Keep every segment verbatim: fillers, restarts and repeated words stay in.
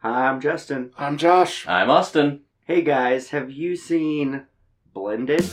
Hi, I'm Justin. I'm Josh. I'm Austin. Hey guys, have you seen Blended?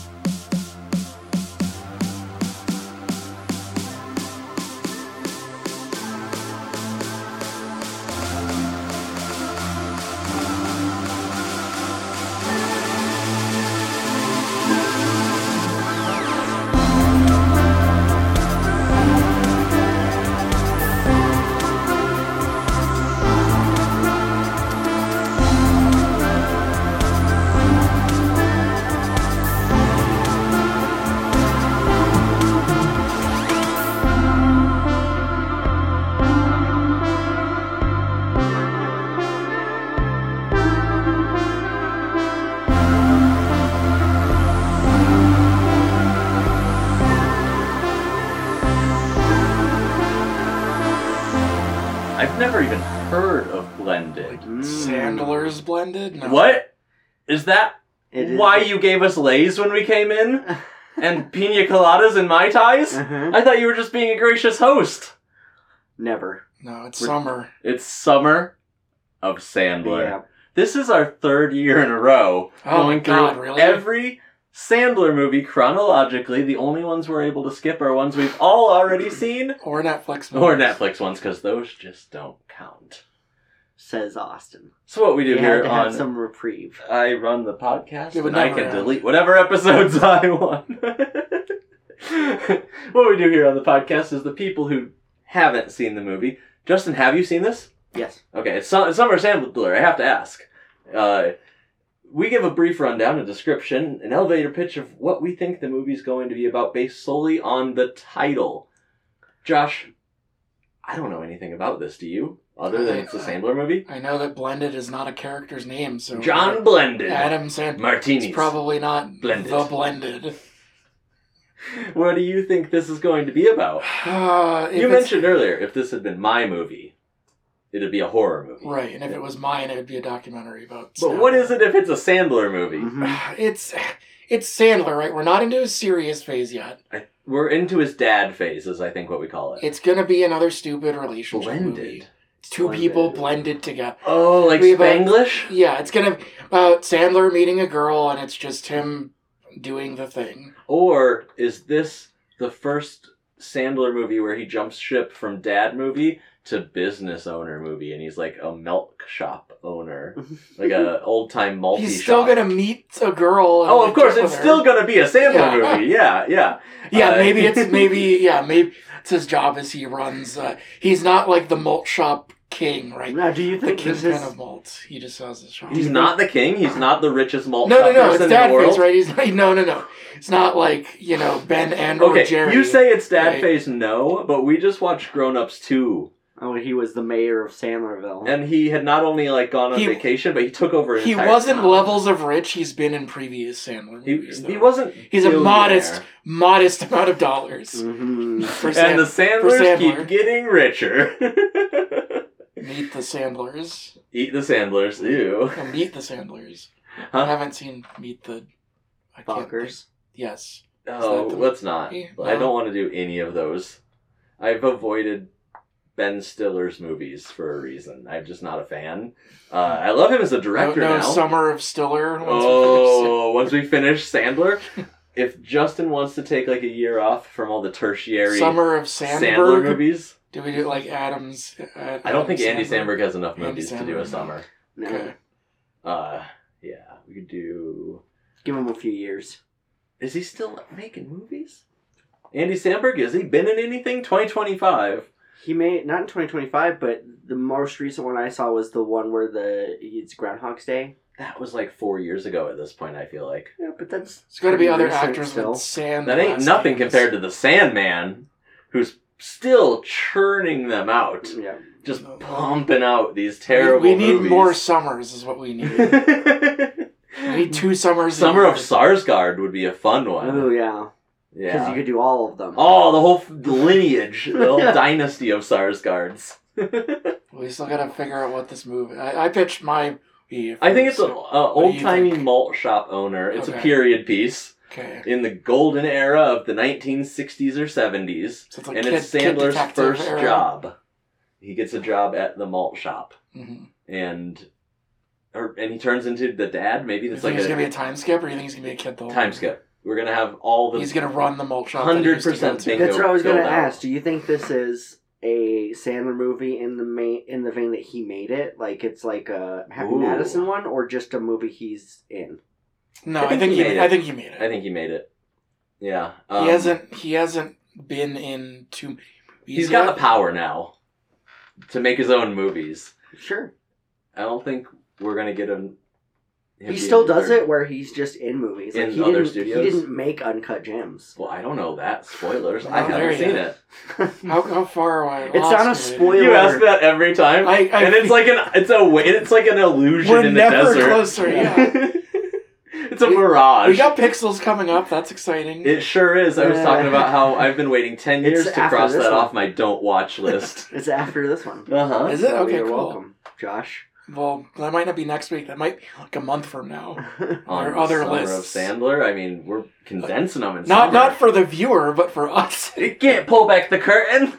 I've never even heard of Blended. Mm. Sandler's Blended? No. What? Is that It is- why you gave us Lays when we came in? And pina coladas and Mai Tais? Uh-huh. I thought you were just being a gracious host. Never. No, it's We're- summer. It's summer of Sandler. Yeah. This is our third year in a row Oh going my God, through really? every Sandler movie chronologically. The only ones we're able to skip are ones we've all already seen. Or Netflix movies. Or Netflix ones, because those just don't count. Says Austin. So what we do You here had to have on some reprieve. I run the podcast, It would and I never can end. delete whatever episodes I want. What we do here on the podcast is the people who haven't seen the movie. Justin, have you seen this? Yes. Okay, it's, Su- it's Summer Sandler. I have to ask. Uh, we give a brief rundown, a description, an elevator pitch of what we think the movie's going to be about based solely on the title. Josh, I don't know anything about this, do you? Other than it's a Sandler movie? I know that Blended is not a character's name, so... John Blended. Adam Sandler. Martinis. It's probably not Blended. The Blended. What do you think this is going to be about? Uh, if You it's- mentioned earlier, if this had been my movie, it'd be a horror movie. Right, and if it was mine, it would be a documentary about... But what is it if it's a Sandler movie? Mhm. It's... It's Sandler, right? We're not into his serious phase yet. I, we're into his dad phase, is I think what we call it. It's gonna be another stupid relationship Blended. movie. It's two Blended. people blended together. Oh, like We have a- Spanglish? Yeah, it's gonna be about Sandler meeting a girl, and it's just him doing the thing. Or is this the first Sandler movie where he jumps ship from dad movie to business owner movie, and he's like a milk shop owner, like a old time multi shop? He's still gonna meet a girl. And Oh, like, of course, get it's with her. still gonna be a Sandler Yeah. movie. Yeah, yeah. Yeah, Uh, maybe it's maybe yeah maybe it's his job as he runs. Uh, he's not like the malt shop king, right? Now, do you The think king this kind is... of malt. He just sells his shop. He's not the king. He's not the richest malt No, shop no, no. person It's in the dad world. face, right? He's not, no, no, no. It's not like you know Ben and or Okay, Jerry. you say it's dad right? face, no, but we just watched Grown Ups two, Oh, he was the mayor of Sandlerville. and he had not only like gone on He- vacation, but he took over. An He entire wasn't town. levels of rich. He's been in previous Sandler He, movies. he though. wasn't. He's a billionaire. modest, modest amount of dollars. Mhm. For And Sand- the for Sandlers Sandler. keep getting richer. Meet the Sandlers. Eat the Sandlers, ew. No, Meet the Sandlers. Huh? I haven't seen Meet the... I can't think- Fuckers. Yes. Oh, that the- let's not. Yeah. I don't want to do any of those. I've avoided Ben Stiller's movies for a reason. I'm just not a fan. Uh, I love him as a No, director no now. Summer of Stiller. once we finish Oh, once we finish Sandler, if Justin wants to take like a year off from all the tertiary Summer of Sandler Sandberg. movies, Do we do like Adams? Uh, I don't think Adam Andy Sandberg? Samberg has enough Andy movies to do a Samberg, no. summer. No. Okay. Uh, yeah, we could do. Give him a few years. Is he still making movies? Andy Samberg, has he been in anything? twenty twenty-five. He made, not in twenty twenty-five, but the most recent one I saw was the one where the it's Groundhog's Day. That was like four years ago at this point, I feel like. Yeah, but that's... There's got to be pretty other recent actors still. with sand. That ain't last nothing names. compared to the Sandman, who's still churning them out. Yeah. Just pumping out these terrible We, we need movies. more summers, is what we need. We need two summers. a Summer of year. Sarsgaard would be a fun one. Oh, yeah. Because Yeah. you could do all of them. Oh, the whole f- lineage, the whole dynasty of Sarsgaards. We still got to figure out what this movie. I, I pitched my. I think it's an What do you old-timey think? malt shop owner. It's Okay. a period piece Okay. in the golden era of the nineteen sixties or seventies. So it's like And kid, it's Kid Sandler's Detective first era. job. he gets a job at the malt shop, Mm-hmm. and or and he turns into the dad. Maybe You that's think like he's a gonna be a time skip, or you think he's gonna be a kid the whole time movie? skip. We're gonna have all the He's gonna run the malt shop. that he hundred used to go percent to. think That's what I was going to filled out. ask. Do you think this is a Sandler movie in the main, in the vein that he made it? Like it's like a Happy Ooh. Madison one, or just a movie he's in? No, I I think think he he. made I it. think he made it. I think he made it. Yeah, he um, hasn't. He hasn't been in two movies He's got yet. the power now to make his own movies. Sure. I don't think we're gonna get him. him He being still does third. it where he's just in movies. Like In he other didn't, studios? He didn't make Uncut Gems. Well, I don't know that. Spoilers. No, I there haven't you seen go. it. How, how far away? It's not a spoiler. You ask that every time, I- I- and it's like an it's a wa- it's like an illusion We're in the never desert. closer. Yeah. It's a mirage. We got Pixels coming up. That's exciting. It sure is. I was Yeah. talking about how I've been waiting ten It's years to after cross this that one. off my don't watch list. It's after this one. Uh huh. Is it? So Okay, you're cool. welcome, Josh. Well, that might not be next week. That might be like a month from now. On Our the other Summer lists. of Sandler. I mean, we're condensing them in Not summer. not for the viewer, but for us. You can't pull back the curtain.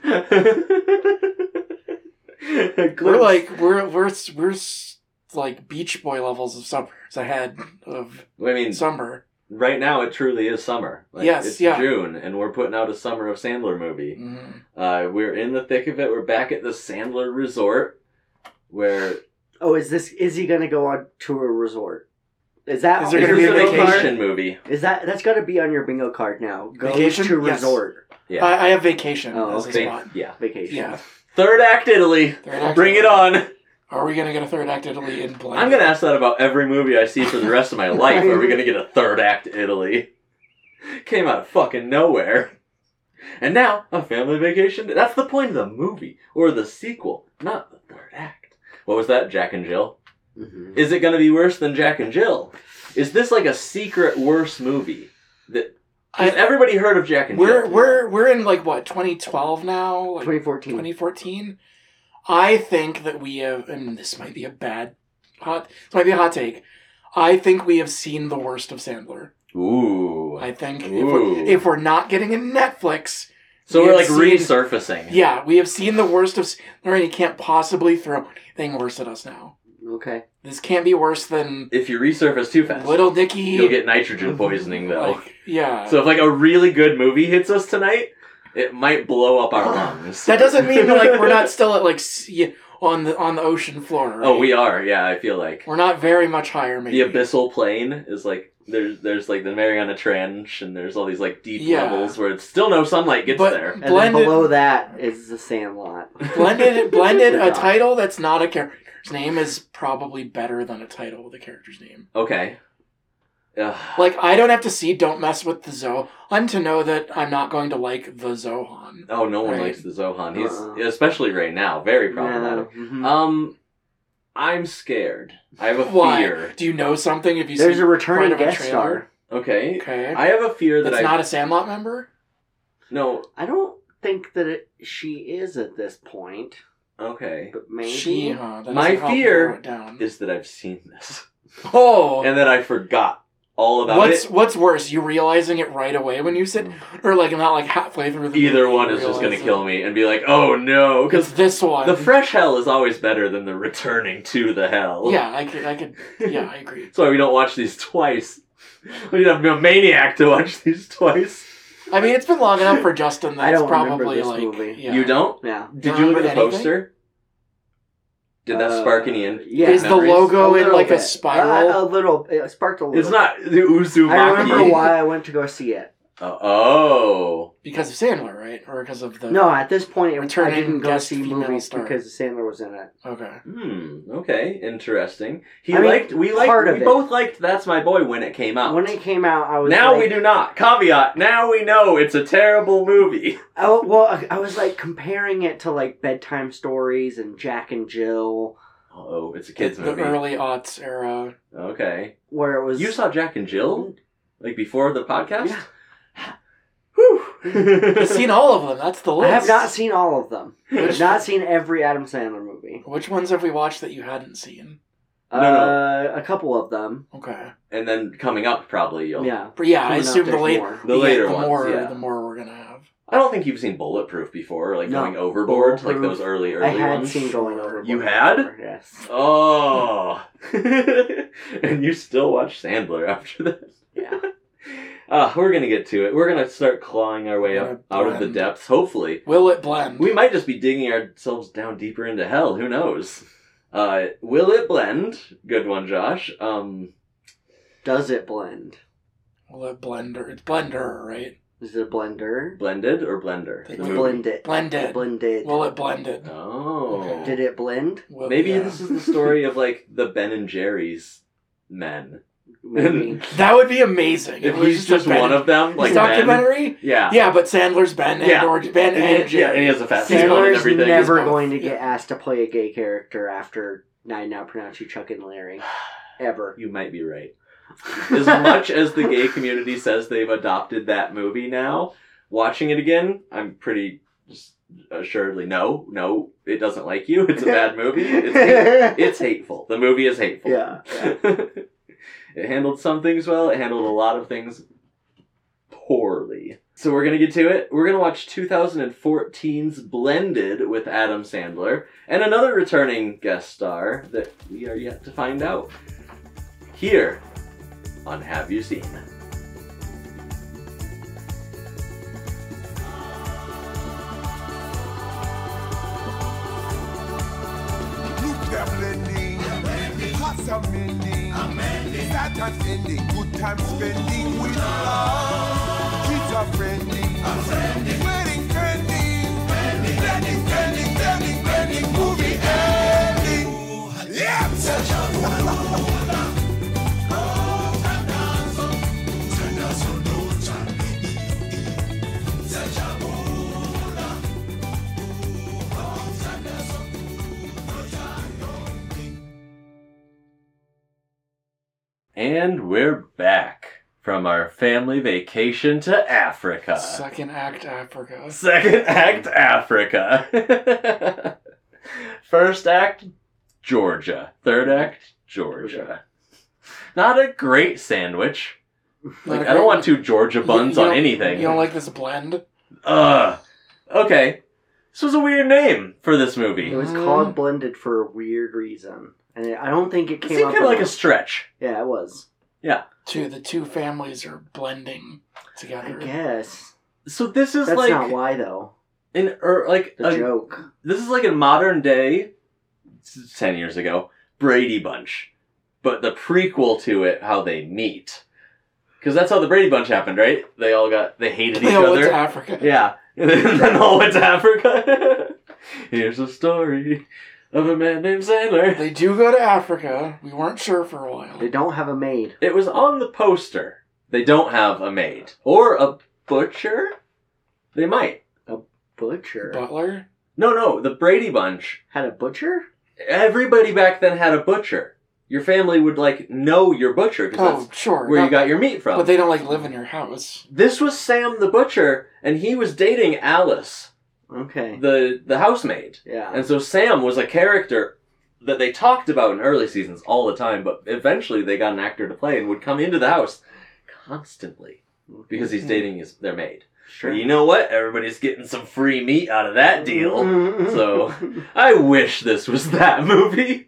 We're like we're we're we're s- like Beach Boy levels of summers ahead of I mean, summer. right now it truly is summer. Like, Yes, it's yeah. June, and we're putting out a Summer of Sandler movie. Mhm. Uh, we're in the thick of it. We're back at the Sandler Resort, where Oh, is this? Is he gonna go on to a resort? Is that? Is there it's gonna be a a bingo vacation? vacation movie. Card? Is that? That's got to be on your bingo card now. Goes Vacation? to Yes. resort. Yeah. I, I have Vacation Oh, as a okay. spot. Yeah. Vacation. Yeah. Third act Italy. Third act Bring it Italy. on. Are we gonna get a third act Italy in Blend? I'm gonna ask that about every movie I see for the rest of my life. Are we gonna get a third act Italy? Came out of fucking nowhere. And now, a family vacation. That's the point of the movie. Or the sequel. Not the third act. What was that? Jack and Jill? Mm-hmm. Is it gonna be worse than Jack and Jill? Is this like a secret worse movie? That I- has everybody heard of Jack and We're Jill? we're we're in like what twenty twelve now, like twenty fourteen. twenty fourteen. I think that we have, and this might be a bad hot. This might be a hot take. I think we have seen the worst of Sandler. Ooh. I think if Ooh. we're, if we're not getting a Netflix, so we we're have like seen- resurfacing. yeah, we have seen the worst of Sandler, and he can't possibly throw anything worse at us now. Okay. This can't be worse than If you resurface too fast, Little Nicky. you'll get nitrogen poisoning though. like, yeah. So if like a really good movie hits us tonight, it might blow up our lungs. that doesn't mean that like we're not still at like sea, on the on the ocean floor. Right? Oh, we are. Yeah, I feel like We're not very much higher. Maybe the abyssal plane is like there's there's like the Mariana Trench, and there's all these like deep Yeah. levels where it's still no sunlight gets But- there. And Blended- then below that is the Sandlot. blended blended a Gosh. title that's not a character's name is probably better than a title with a character's name. Okay. Ugh. Like I don't have to see Don't Mess with the Zohan to know that I'm not going to like the Zohan. Oh, no one Right. likes the Zohan. He's Uh-uh. especially right now very problematic. Yeah, mhm. Um, I'm scared. I have a Why? fear. Do you know something if you There's see a returning part of a guest trailer? star. Okay. Okay. I have a fear that That's I not a Sandlot member? no. I don't think that it, she is at this point, Okay. but maybe. She, huh? That My doesn't help fear narrow it down. Is that I've seen this Oh! and then I forgot all about What's it. what's worse, you realizing it right away when you sit, or like not like halfway through the Either movie one you is just gonna realize kill it? me and be like, oh no, It's because this one. the fresh hell is always better than the returning to the hell. Yeah, I could, I could, yeah, I agree. That's why we don't watch these twice. We need to be a maniac to watch these twice. I mean, it's been long enough for Justin that I it's don't remember probably this like, movie. yeah. You don't? Yeah. Did Don't you look at the remember anything? poster? Did that Uh, spark any in? yeah. Is the memories? logo in little like a bit. spiral? Uh, a little. It sparked a little. It's not the Uzumaki. I remember why I went to go see it. Oh, oh. Because of Sandler, right? Or because of the No, at this point, it, I Returning didn't go guest see female movies star. because Sandler was in it. Okay. Hmm. Okay. Interesting. He I mean, liked. We liked. part We of it. both liked That's My Boy when it came out. When it came out, I was now like, we do not. Caveat. Now we know it's a terrible movie. Oh, well, I- I was like comparing it to like Bedtime Stories and Jack and Jill, Oh, it's a kids the movie. early aughts era. Okay. where it was. You saw Jack and Jill like before the podcast. Yeah. Whew. You've seen all of them. That's the I list. have not seen all of them. I've not seen every Adam Sandler movie. Which ones have we watched that you hadn't seen? No, no. Uh, a couple of them. Okay. And then coming up, probably you'll. Yeah. But yeah, I Coming up, assume the there's late, more. The later the ones, more, yeah. the more we're gonna have. I don't think you've seen Bulletproof before, like No, going overboard, Bulletproof. like those early, early I had ones. seen Going Overboard. You had? before, yes. Oh. And you still watch Sandler after that? Yeah. Uh, we're going to get to it. We're going to start clawing our way We're up gonna out of the blend. depths, hopefully. Will it blend? We might just be digging ourselves down deeper into hell. Who knows? Uh, will it blend? Good one, Josh. Um, Does it blend? Will it blender? It's blender, right? Is it a blender? blended or blender? It The was movie. Blend it. Blended. Blended. Will it blended? Oh. Okay. Did it blend? Will, Maybe yeah. this is the story of, like, the Ben and Jerry's men. Maybe. That would be amazing. If It was he's just a Ben- one of them, like his Ben. documentary? Yeah. Yeah, but Sandler's Ben and Yeah. George Ben And and he, yeah, and he Jerry. has a fat smile and Sandler's everything. never He's both, going to yeah. get asked to play a gay character after I Now Pronounce You Chuck and Larry. Ever. You might be right. As much as the gay community says they've adopted that movie now, watching it again, I'm pretty assuredly no, no, it doesn't like you. It's a bad movie. It's, hate- it's hateful. The movie is hateful. Yeah. It handled some things well. It handled a lot of things poorly. So we're going to get to it. We're going to watch twenty fourteen's Blended with Adam Sandler and another returning guest star that we are yet to find out. Here on Have You Seen? Look, they're blending, hearts are mending, sad times ending, good times spending with love. Kids are friendly, wedding trending, blending, blending, blending, blending, movie ending. Yeah. And we're back from our family vacation to Africa. Second act Africa. Second act, Africa. First act, Georgia. Third act, Georgia. Not a great sandwich. Like, I don't want two Georgia buns You- you on don't- anything. You don't like this blend? Ugh. Okay. This was a weird name for this movie. It was Mm. called Blended for a weird reason. And I don't think it It came seemed up kind of like a enough. stretch. Yeah, it was. Two the two families are blending I together. guess. So this is That's like not why, though. an er, like The a, joke. this is like a modern day, ten years ago, Brady Bunch, but the prequel to it, how they meet, because that's how the Brady Bunch happened, right? They all got they hated They each all went other. to Africa. Yeah, and then all went to Africa. Here's a story of a man named Sandler. They do go to Africa. We weren't sure for a while. They don't have a maid. It was on the poster. They don't have a maid or a butcher. They might. Butcher. Butler? No, no, the Brady Bunch. Had a butcher? Everybody back then had a butcher. Your family would, like, know your butcher, because Oh, that's sure. where No, you got your meat from. But they don't like live in your house. This was Sam the butcher, and he was dating Alice, Okay. the, the housemaid. Yeah. And so Sam was a character that they talked about in early seasons all the time, but eventually they got an actor to play and would come into the house constantly because he's Mhm. dating his their maid. Sure. But you know what? Everybody's getting some free meat out of that deal. Mm-hmm. So I wish this was that movie.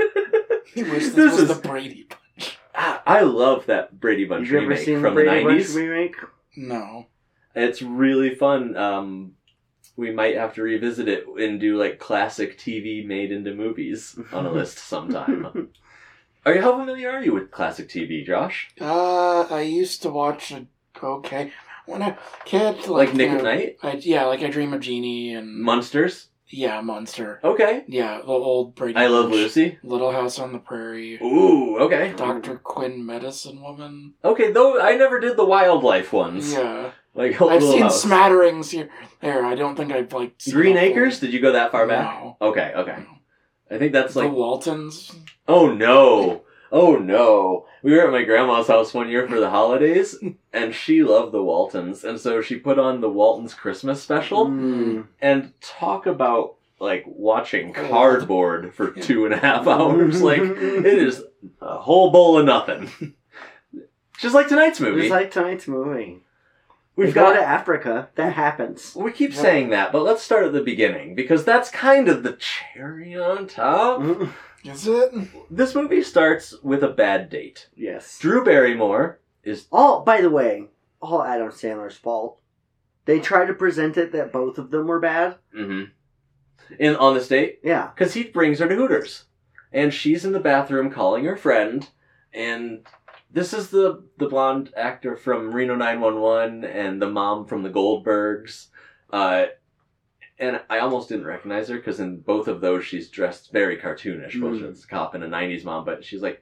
He wish this, This was is- the Brady Bunch. I I love that Brady Bunch You've ever remake seen from the the Brady Bunch nineties. remake? No. It's really fun. Um, we might have to revisit it and do like classic T V made into movies on a list sometime. Are you how familiar are you with classic T V, Josh? Uh, I used to watch it. Okay, when I kid, Like, like, Nick you at know, Night, I, yeah, like I Dream of Jeannie and Munsters. yeah, Monster. Okay, Yeah, the old Brady. I Love Bunch. Lucy. Little House on the Prairie. Ooh, okay, Doctor Quinn, Medicine Woman. okay. Though I never did the wildlife ones. Yeah, Like I've Little seen House. smatterings here. There, I don't think I've like seen Green a full- Acres. Did you go that far back? No. Okay, okay. I think that's The like. Waltons. Oh no! Oh no! We were at my grandma's house one year for the holidays, and she loved the Waltons, and so she put on the Waltons Christmas special, Mm. and talk about like watching cardboard for two and a half hours. Like it is a whole bowl of nothing. Just like tonight's movie. Just like tonight's movie. We We've go got to Africa. That happens. We keep saying that, but let's start at the beginning, because that's kind of the cherry on top. Mm, Is it? This movie starts with a bad date. yes. Drew Barrymore is... All, by the way, all Adam Sandler's fault. They tried to present it that both of them were bad. Mm-hmm. In, on this date? Yeah. Because he brings her to Hooters. And she's in the bathroom calling her friend, and this is the, the blonde actor from Reno nine one one and the mom from the Goldbergs. Uh, and I almost didn't recognize her because in both of those she's dressed very cartoonish. Mm. Both it's a cop and a nineties mom, but she's like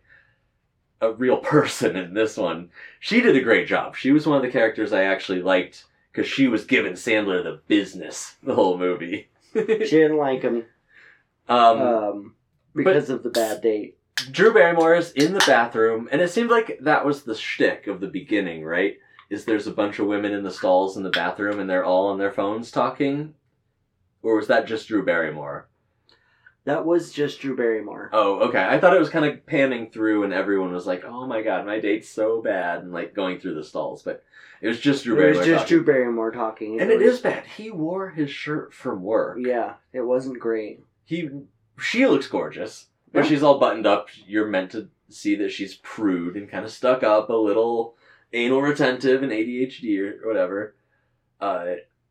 a real person in this one. She did a great job. She was one of the characters I actually liked because she was giving Sandler the business the whole movie. She didn't like him um, um, because of the bad date. Drew Barrymore is in the bathroom, and it seemed like that was the shtick of the beginning, right? Is there's a bunch of women in the stalls in the bathroom, and they're all on their phones talking? Or was that just Drew Barrymore? That was just Drew Barrymore. Oh, okay. I thought it was kind of panning through, and everyone was like, oh my god, my date's so bad, and like going through the stalls, but it was just Drew It Barrymore was just talking. Drew Barrymore talking. And it was- is bad. He wore his shirt from work. Yeah, it wasn't great. He, she looks gorgeous. When Yeah. she's all buttoned up, you're meant to see that she's prude and kind of stuck up, a little anal retentive and A D H D or whatever. Uh,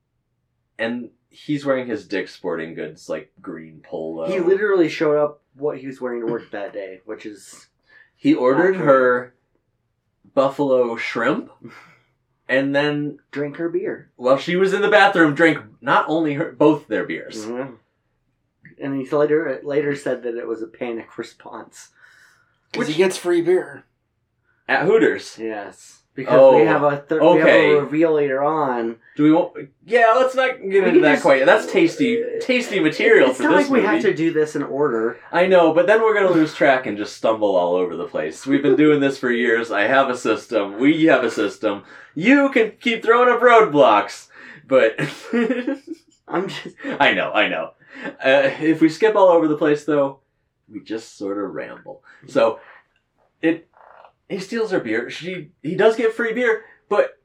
and he's wearing his Dick's Sporting Goods, like, green polo. He literally showed up what he was wearing to work that day, which is... He ordered her buffalo shrimp, and then, Drink her beer. while she was in the bathroom, drank not only her, both their beers. Mhm. And he later later said that it was a panic response. Because he Which- gets free beer. At Hooters. Yes. Because Oh, we have a thir- we have okay. a reveal later on. Do we want... Yeah, let's not get We into can that just- quite yet. That's tasty, tasty material It's for not this like we movie. have to do this in order. I know, but then we're going to lose track and just stumble all over the place. We've been doing this for years. I have a system. We have a system. You can keep throwing up roadblocks, but... I'm just... I know, I know. Uh, if we skip all over the place, though, we just sort of ramble. So, it... He steals her beer. She He does get free beer, but...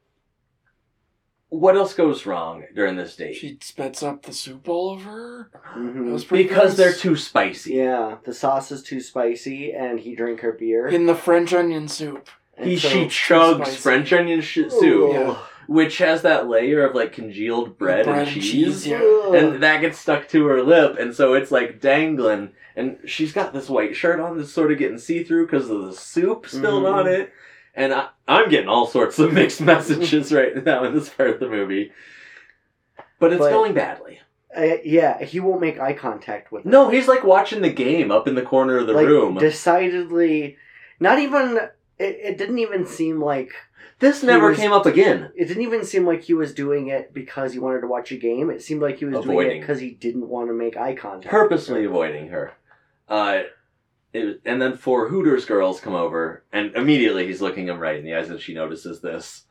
What else goes wrong during this date? She spits up the soup all over her. Mhm. That was pretty Because gross. they're too spicy. Yeah, the sauce is too spicy, and he drank her beer. In the French onion soup. And He, so- she chugs spicy. French onion sh- soup, Yeah. which has that layer of like congealed bread, Bread and and cheese, cheese, yeah. Ugh. and that gets stuck to her lip, and so it's like dangling. And she's got this white shirt on that's sort of getting see through because of the soup spilled Mhm. on it. And I, I'm getting all sorts of mixed messages right now in this part of the movie, but it's But- going badly. Uh, yeah, he won't make eye contact with her. No, he's like watching the game up in the corner of the like, room. decidedly... Not even... It, it didn't even seem like... This he never was- came up again. It didn't even seem like he was doing it because he wanted to watch a game. It seemed like he was doing Avoiding. it because he didn't want to make eye contact. Purposely avoiding her. Uh, it, was- and then four Hooters girls come over, and immediately he's looking him right in the eyes, and she notices this.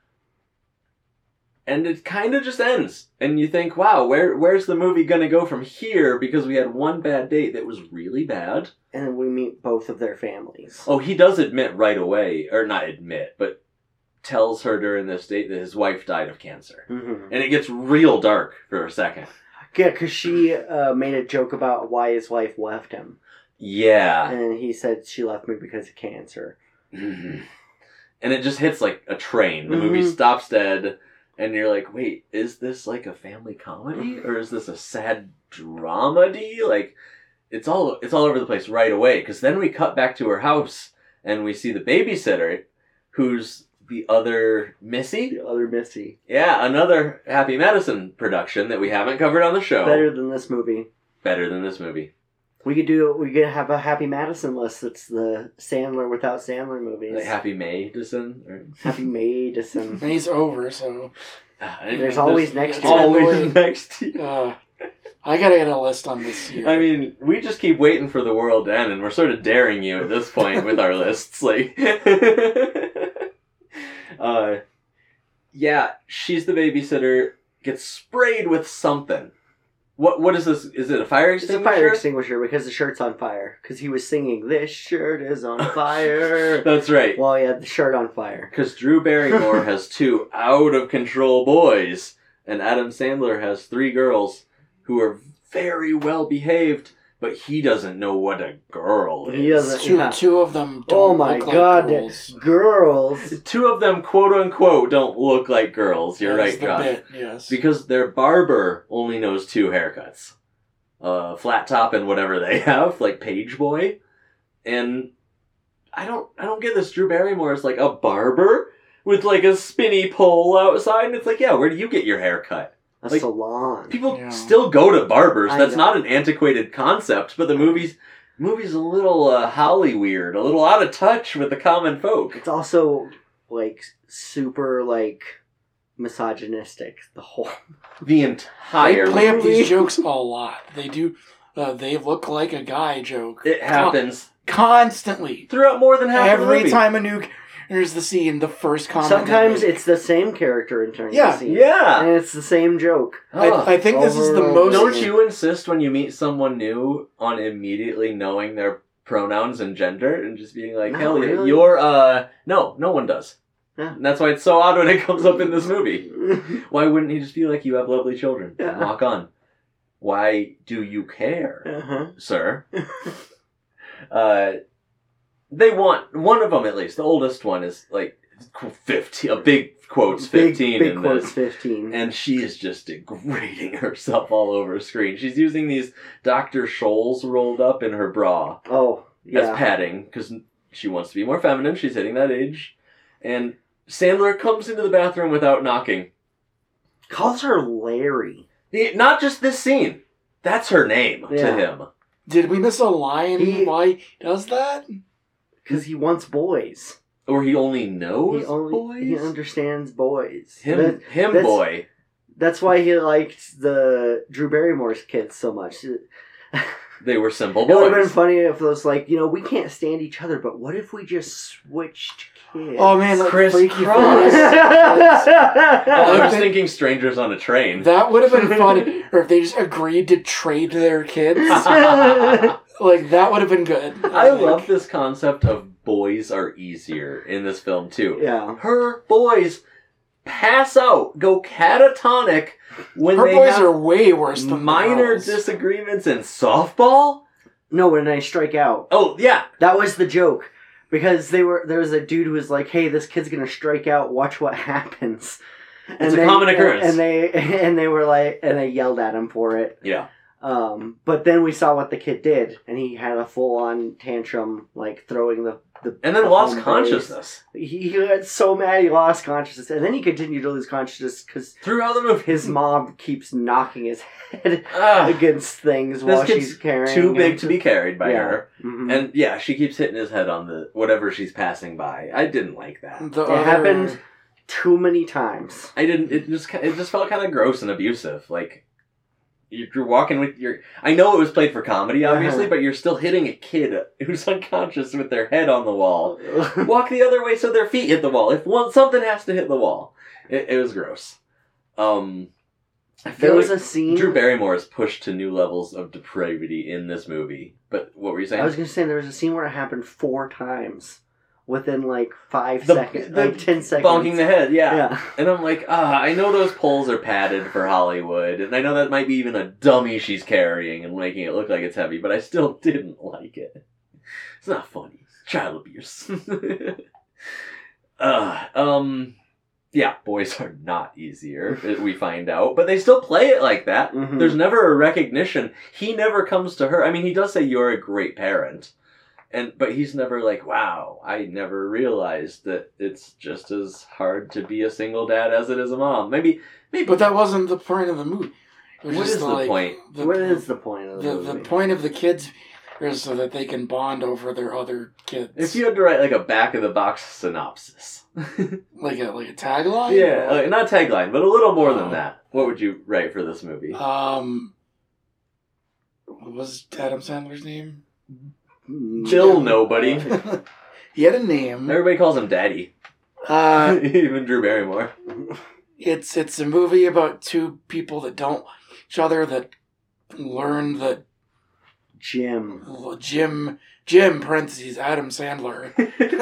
And it kind of just ends. And you think, wow, where where's the movie going to go from here? Because we had one bad date that was really bad. And then we meet both of their families. Oh, he does admit right away, or not admit, but tells her during this date that his wife died of cancer. Mm-hmm. And it gets real dark for a second. Yeah, because she uh, made a joke about why his wife left him. Yeah. And he said she left me because of cancer. Mhm. And it just hits like a train. The movie Mhm. stops dead, and you're like, wait, is this like a family comedy? Or is this a sad dramedy? Like, it's all it's all over the place right away. Because then we cut back to her house, and we see the babysitter, who's the other Missy. The other Missy. Yeah, another Happy Madison production that we haven't covered on the show. Better than this movie. Better than this movie. We could do. We could have a Happy Madison list. That's the Sandler without Sandler movies. Like Happy Madison. Or... Happy Madison. And he's over, so... There's always next year. Always next year. Uh, I gotta get a list on this year. I mean, we just keep waiting for the world to end, and we're sort of daring you at this point with our lists. Like, uh, yeah, she's the babysitter, gets sprayed with something. What what is this? Is it a fire It's a extinguisher? fire extinguisher because the shirt's on fire. Because he was singing, "This shirt is on fire." That's right. Well, he had the shirt on fire. Because Drew Barrymore has two out of control boys, and Adam Sandler has three girls who are very well behaved, but he doesn't know what a girl is. He doesn't- Two, Yeah. two of them don't Oh my look god, like girls. girls. Two of them, quote unquote, don't look like girls. You're That's right, the Josh. bit, yes. Because their barber only knows two haircuts. Uh, flat top and whatever they have, like Page Boy. And I don't I don't get this. Drew Barrymore is like a barber with like a spinny pole outside, and it's like, yeah, where do you get your hair cut? A Like, salon. People Yeah. still go to barbers. I That's know. not an antiquated concept, but the movie's movie's a little uh, Holly weird, a little out of touch with the common folk. It's also like super like misogynistic. The whole The They entire play up movie. these jokes a lot. They do. Uh, they look like a guy joke. It happens Constantly. throughout more than half of the Every movie. time a new. Here's the scene, the first comment. they sometimes make. it's the same character entering Yeah, the scene. Yeah. And it's the same joke. Ugh. I, I think this is the Over and most. over Don't you insist when you meet someone new on immediately knowing their pronouns and gender and just being like, No, hell yeah, really? you're, uh, no, no one does. Yeah. And that's why it's so odd when it comes up in this movie. Why wouldn't he just be like, you have lovely children? Yeah. And walk on. Why do you care, uh-huh. sir? uh, they want, one of them at least, the oldest one is like fifteen, a big quotes fifteen Big, big in quotes this. fifteen. And she is just degrading herself all over screen. She's using these Doctor Scholl's rolled up in her bra Oh, as yeah. padding because she wants to be more feminine. She's hitting that age. And Sandler comes into the bathroom without knocking. Calls her Larry. The- Not just this scene. That's her name Yeah. to him. Did we miss a line? He- Why he does that? Because he wants boys. Or he only knows He only boys? he understands boys. him, That- him that's- boy. That's why he liked the Drew Barrymore's kids so much. It They were simple would have been boys. funny if it was like, you know, we can't stand each other, but what if we just switched kids? Oh man, like Chris Freaky Cross. Friday. I was Like, thinking strangers on a train. That would have been funny, or if they just agreed to trade their kids. Like that would have been good. I Like, love this concept of boys are easier in this film too. Yeah. Her boys pass out, go catatonic when Her they boys have are way worse than minor girls. disagreements in softball. No, when I strike out. Oh yeah, That was the joke. Because they were there was a dude who was like, "Hey, this kid's gonna strike out. Watch what happens." And It's a they- common occurrence. And they and they were like, and they yelled at him for it. yeah. Um, but then we saw what the kid did, and he had a full on tantrum, like throwing the the And then the lost home consciousness base. He, he got so mad he lost consciousness, and then he continued to lose consciousness because throughout the movie. his mom keeps knocking his head Ah, against things while this kid's she's carrying too him. big to be carried by Yeah. her, Mhm. and yeah, she keeps hitting his head on the whatever she's passing by. I didn't like that. The It other- happened too many times. I didn't. It just it just felt kind of gross and abusive. Like you're walking with your. I know it was played for comedy, obviously, Uh-huh. but you're still hitting a kid who's unconscious with their head on the wall. Walk the other way so their feet hit the wall. If one something has to hit the wall, it, it was gross. Um, I feel There was like a scene. Drew Barrymore is pushed to new levels of depravity in this movie. But what were you saying? I was gonna say there was a scene where it happened four times within like five The- seconds, the like ten seconds. bonking the head, yeah. Yeah. And I'm like, ah, I know those poles are padded for Hollywood, and I know that might be even a dummy she's carrying and making it look like it's heavy, but I still didn't like it. It's not funny. It's child abuse. uh, um, yeah, boys are not easier, we find out, but they still play it like that. Mhm. There's never a recognition. He never comes to her. I mean, he does say you're a great parent. And but he's never like, wow, I never realized that it's just as hard to be a single dad as it is a mom. Maybe, maybe. But that wasn't the point of the movie. It was What just is the like, point? The, What is the point of the, the, movie? the point of the kids is so that they can bond over their other kids. If you had to write like a back of the box synopsis, like a like a tagline. yeah, like, not tagline, but a little more than Oh. that, what would you write for this movie? Um. What was Adam Sandler's name? Bill Nobody. He had a name. Everybody calls him Daddy, Uh, even Drew Barrymore. it's it's a movie about two people that don't like each other that learned that Jim. Jim, Jim, parentheses, Adam Sandler.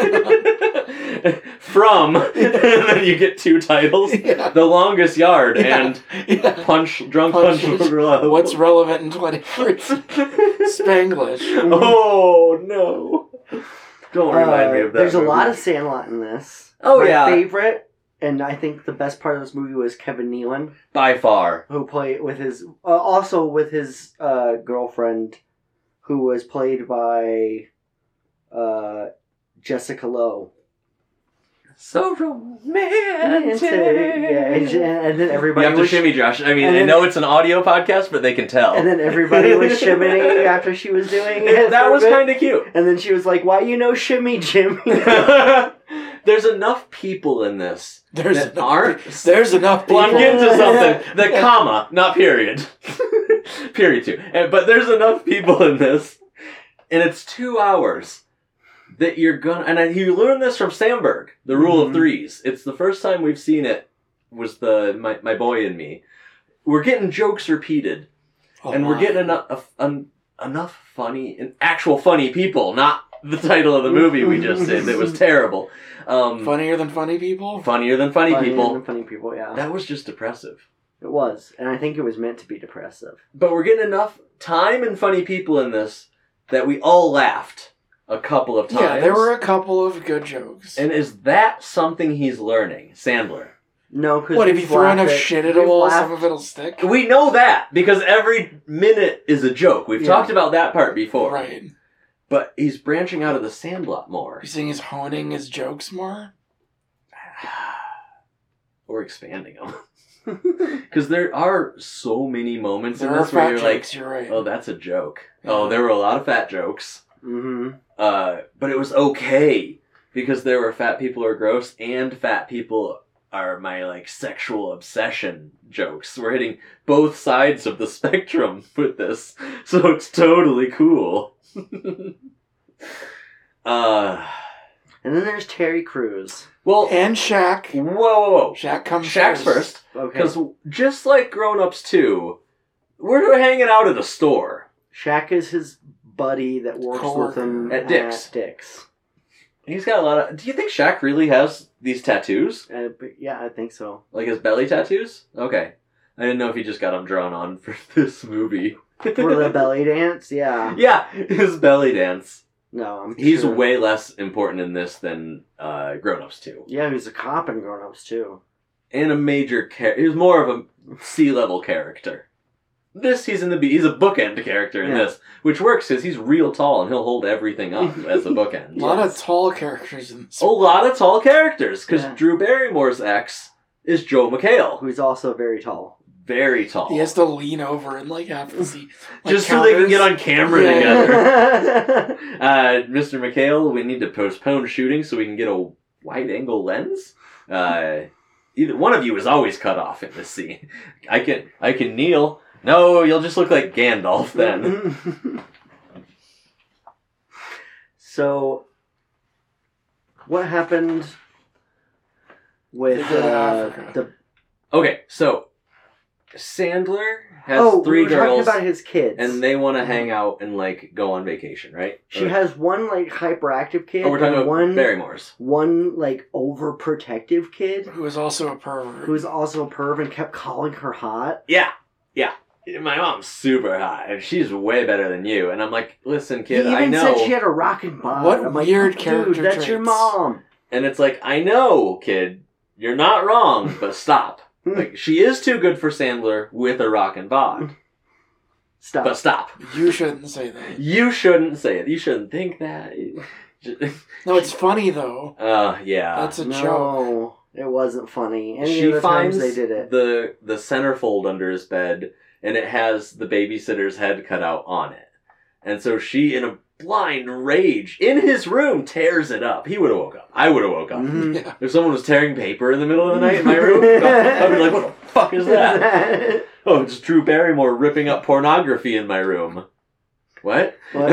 From, and then you get two titles. Yeah. The Longest Yard Yeah. and Yeah. Punch, Drunk Punch. Punch. Love. What's relevant in twenty-first Spanglish? Oh, no. Don't remind Uh, me of that. There's movie. a lot of Sandlot in this. Oh, My yeah. favorite, and I think the best part of this movie was Kevin Nealon, By far. who played with his, uh, also with his uh, girlfriend, who was played by uh, Jessica Lowe. So romantic. Yeah, and, and then You everybody have to was shimmy, Josh. I mean, and I then- know it's an audio podcast, but they can tell. and then everybody was shimmying after she was doing it. that for a was bit. kind of cute. And then she was like, "Why you know shimmy, Jimmy?" There's enough people in this There's that enough, aren't. There's enough people. Well, I'm getting to something. The comma, not period. Period two. And, but there's enough people in this, and it's two hours that you're gonna. And I, you learn this from Sandberg, the rule Mhm. of threes. It's the first time we've seen it. Was the my my boy and me. We're getting jokes repeated, Oh, and we're my. getting enough en- enough funny and actual funny people, not the title of the movie we just did that was terrible. Um, Funnier than funny people? funnier than funny Funny people. and funny people, yeah. That was just depressive. It was, and I think it was meant to be depressive. But we're getting enough time and funny people in this that we all laughed a couple of times. Yeah, there were a couple of good jokes. And is that something he's learning, Sandler? No, because What, if you throw enough shit at a wall, some of it'll stick? We know that because every minute is a joke. We've Yeah. talked about that part before. Right. But he's branching out of the Sandlot more. You saying he's honing his jokes more? Or expanding them. Because there are so many moments There in are this where fat you're jokes, like, you're right. oh, that's a joke. Yeah. Oh, there were a lot of fat jokes. Mm-hmm. Uh, but it was okay because there were fat people are gross and fat people are my like sexual obsession jokes. We're hitting both sides of the spectrum with this, so it's totally cool. uh, And then there's Terry Crews. well, And Shaq. whoa, whoa, whoa! Shaq comes Shaq's first Okay. because just like Grown Ups two, we're hanging out at a store. Shaq is his buddy that works with him At Dick's. Dick's. He's got a lot of. Do you think Shaq really has these tattoos? Uh, but yeah, I think so. Like his belly tattoos? Okay. I didn't know if he just got them drawn on for this movie. For the belly dance, yeah. Yeah, his belly dance. No, I'm He's sure. way less important in this than uh, Grown Ups two. Yeah, he's a cop in Grown Ups too. And a major char- he was more of a C-level character. This, he's in the B- he's a bookend character in Yeah. this, which works because he's real tall and he'll hold everything up as a bookend. A lot of Yes. tall characters in this. A lot of tall characters, because Yeah. Drew Barrymore's ex is Joe McHale. Who's also very tall. Very tall. He has to lean over and like have to see. Like, Just so they can counters. get on camera Yeah. together. Uh, Mister McHale, we need to postpone shooting so we can get a wide-angle lens. Uh, either one of you is always cut off in this scene. I can, I can kneel. No, you'll just look like Gandalf then. So, what happened with They go to uh, Africa. the? Okay, so Sandler has Oh, three we were talking girls, about his kids, and they want to hang out and like go on vacation, right? She Or- has one like hyperactive kid. Oh, we're talking and about one Barrymore's. one like overprotective kid Who is also a pervert. who was also a perv and kept calling her hot. Yeah, yeah. My mom's super hot, and she's way better than you. And I'm like, listen, kid, he I even know. said she had a rockin' bod. What I'm like, weird dude, character that's your traits. mom. And it's like, I know, kid, you're not wrong, but stop. Like, she is too good for Sandler with a rockin' bod. Stop. But stop. You shouldn't say that. You shouldn't say it. You shouldn't think that. No, it's funny though. Uh, yeah. That's a joke. no, it wasn't funny. Any she of the finds times they did it. the the centerfold under his bed, and it has the babysitter's head cut out on it. And so she, in a blind rage, in his room, tears it up. He would have woke up. I would have woke up. Mhm. Yeah. If someone was tearing paper in the middle of the night in my room, I'd be like, what the fuck is that? Oh, it's Drew Barrymore ripping up pornography in my room. What? What?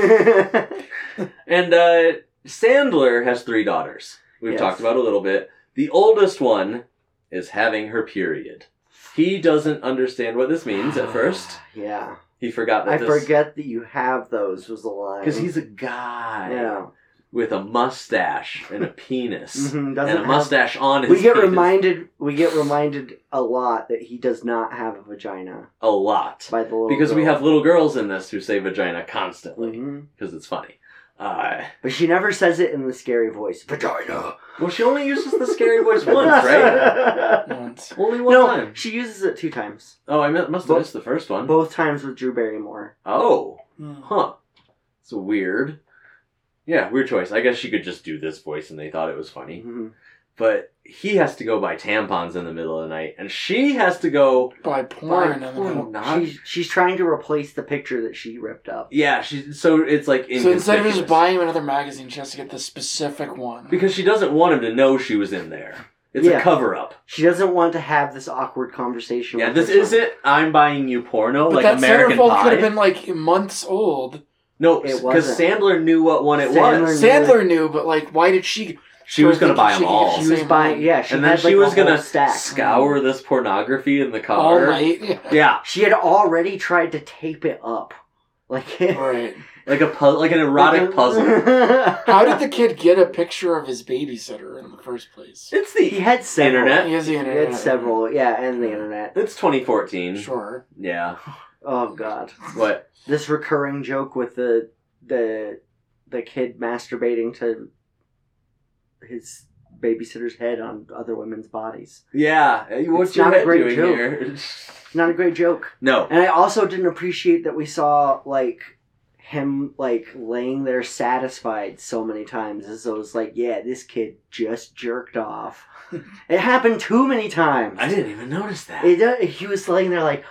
And uh, Sandler has three daughters. We've Yes. talked about a little bit. The oldest one is having her period. He doesn't understand what this means at first. Yeah. He forgot that I this... forget that you have those was the line. Because he's a guy Yeah. with a mustache and a penis. Mhm, doesn't and a have- mustache on his We get penis. reminded. We get reminded a lot that he does not have a vagina A lot. by the little Because we girl. have little girls in this who say vagina constantly. Mhm. Because it's funny. Uh, But she never says it in the scary voice. Vagina. well, she only uses the scary voice once, right? Once. Only one No, time. she uses it two times. Oh, I mi- must have Both- missed the first one. Both times with Drew Barrymore. Oh. Hmm. Huh. It's weird. Yeah, weird choice. I guess she could just do this voice and they thought it was funny. Mhm. But he has to go buy tampons in the middle of the night, and she has to go... By porn. By and porn. then- Not- She's, she's trying to replace the picture that she ripped up. Yeah, she, so it's like So instead of inconspicuous. just buying another magazine, she has to get the specific one. Because she doesn't want him to know she was in there. It's Yeah. a cover-up. She doesn't want to have this awkward conversation Yeah, with this her son. isn't I'm buying you porno, but like that American centerfold Pie. could have been like months old. No, It because wasn't. Sandler knew what one it Sandler was. knew- Sandler knew, but like, why did she? She was Sure, going to buy she them could all. get She was Same buying, one. yeah, she and then had she like was a whole going to stack. scour this pornography in the cover. All night. Yeah, She had already tried to tape it up. Like, Right. like a pu- like an erotic puzzle. How did the kid get a picture of his babysitter in the first place? It's the He had several. internet. He has the He internet. had several, yeah, and the internet. It's twenty fourteen. Sure. Yeah. Oh, God. What? This recurring joke with the the the kid masturbating to his babysitter's head on other women's bodies. Yeah. What's It's your not a head great doing joke. here? Not a great joke. No. And I also didn't appreciate that we saw, like, him, like, laying there satisfied so many times. As though it was like, yeah, this kid just jerked off. It happened too many times. I didn't even notice that. It, uh, he was laying there like...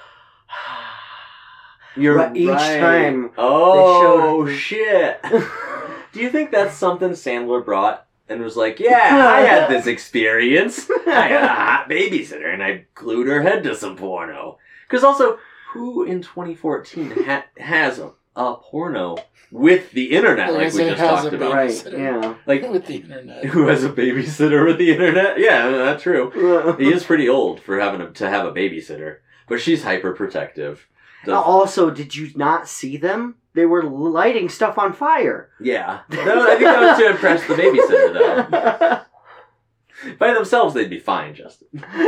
You're Right, each right. time Oh, they showed- shit. Do you think that's something Sandler brought and was like, yeah, I had this experience. I had a hot babysitter and I glued her head to some porno. Because also, who in twenty fourteen ha- has a, a porno with the internet I like guess we it just has talked a about? Right, babysitter. yeah. Like, With the internet. who has a babysitter with the internet? Yeah, that's true. He is pretty old for having a, to have a babysitter. But she's hyper protective. Also, did you not see them? They were lighting stuff on fire. Yeah. No, I think that was to impress the babysitter, though. By themselves, they'd be fine, Justin.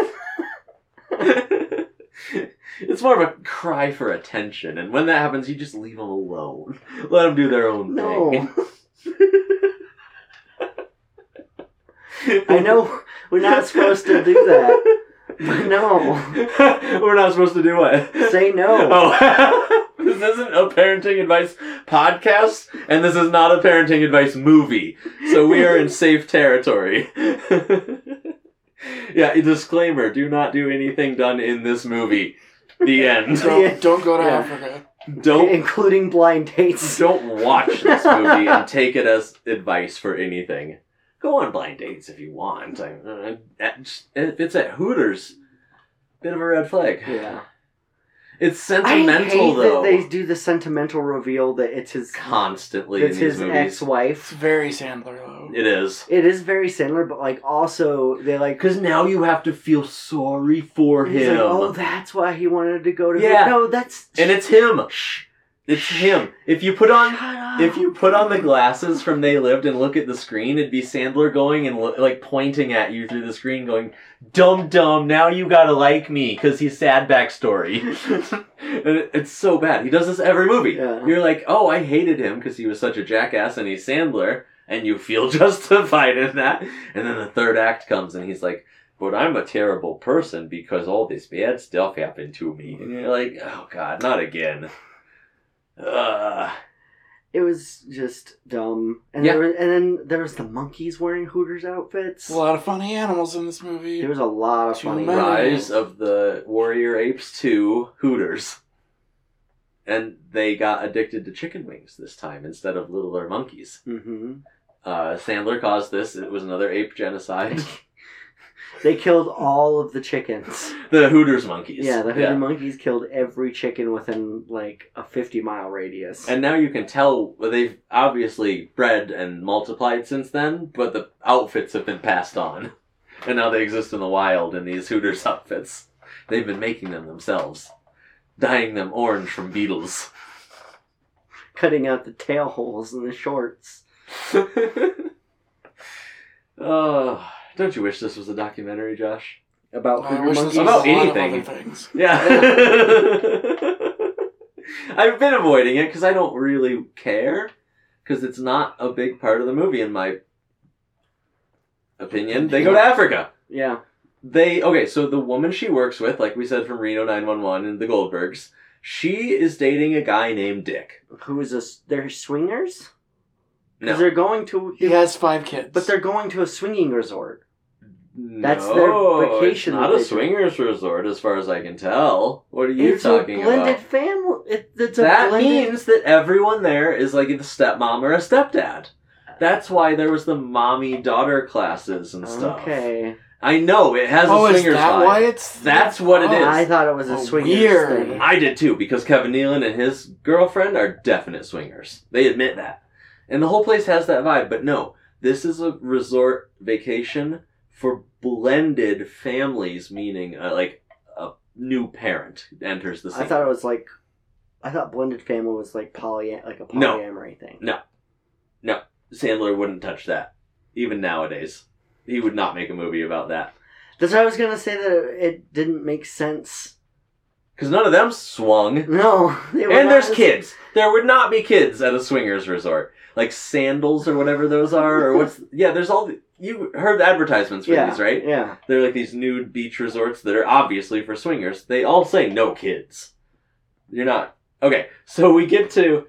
It's more of a cry for attention, and when that happens, you just leave them alone. Let them do their own No. thing. I know we're not supposed to do that. But no. We're not supposed to do what? Say no. Oh. This isn't a parenting advice podcast, and this is not a parenting advice movie. So we are in safe territory. Yeah, a disclaimer, do not do anything done in this movie. The end. Don't, don't go to Yeah. Africa. Don't Including blind dates. don't watch this movie and take it as advice for anything. Go on blind dates if you want. I, uh, at- if it's at Hooters, bit of a red flag. Yeah. It's I sentimental hate though. that they do the sentimental reveal that it's his Constantly it's in these his movies. It's ex-wife. very Sandler, though. It is. It is very similar, but like also they like Because now you have to feel sorry for he's him. like, oh, that's why he wanted to go to. Yeah. No, that's And it's him. Shh. It's him. If you put on Shut up. if you put on the glasses from They Lived and look at the screen, it'd be Sandler going and lo- like pointing at you through the screen, going, "Dum dum, now you gotta like me," because he's sad backstory. And it, it's so bad. He does this every movie. Yeah. You're like, oh, I hated him because he was such a jackass, and he's Sandler, and you feel justified in that. And then the third act comes, and he's like, but I'm a terrible person because all this bad stuff happened to me. And you're like, oh god, not again. Ugh. It was just dumb, and Yeah. there was, and then there was the monkeys wearing Hooters outfits. There's a lot of funny animals in this movie. There was a lot of Too funny. many. Rise of the Warrior Apes two Hooters. And they got addicted to chicken wings this time instead of littler monkeys. Mm-hmm. Uh, Sandler caused this. It was another ape genocide. They killed all of the chickens. The Hooters monkeys. Yeah, the Hooter monkeys killed every chicken within like a fifty mile radius. And now you can tell well, they've obviously bred and multiplied since then, but the outfits have been passed on. And now they exist in the wild in these Hooters outfits. They've been making them themselves. dyeing them orange from beetles. Cutting out the tail holes in the shorts. Oh, don't you wish this was a documentary, Josh? About I hooter wish monkeys? this was About a lot anything. of other things. Yeah. I've been avoiding it because I don't really care. Because it's not a big part of the movie, in my opinion. They go to Africa. Yeah. They, okay, so the woman she works with, like we said from Reno nine one one and the Goldbergs, she is dating a guy named Dick. Who is this? They're swingers? No. Because they're going to... He has five kids. But they're going to a swinging resort. No, That's their vacation It's not that a they swingers resort, as far as I can tell. What are you it's talking a blended about? family. It, it's a That blended... means that everyone there is like a stepmom or a stepdad. That's why there was the mommy-daughter classes and stuff. Okay. I know, it has oh, a is swingers that vibe. why it's... That's what it Oh, is. I thought it was a Oh, swingers weird. thing. I did too, because Kevin Nealon and his girlfriend are definite swingers. They admit that. And the whole place has that vibe, but no. This is a resort vacation for blended families, meaning uh, like a new parent enters the scene. I thought it was like... I thought blended family was like poly, like a No. polyamory thing. No. No. Sandler wouldn't touch that. Even nowadays. He would not make a movie about that. That's why I was gonna say that it didn't make sense. Because none of them swung. No. They were And not there's as- kids. There would not be kids at a swingers resort. Like Sandals or whatever those are, or what's... Yeah, there's all... The, you heard the advertisements for Yeah, these, right? yeah. They're like these nude beach resorts that are obviously for swingers. They all say no kids. You're not... Okay, so we get to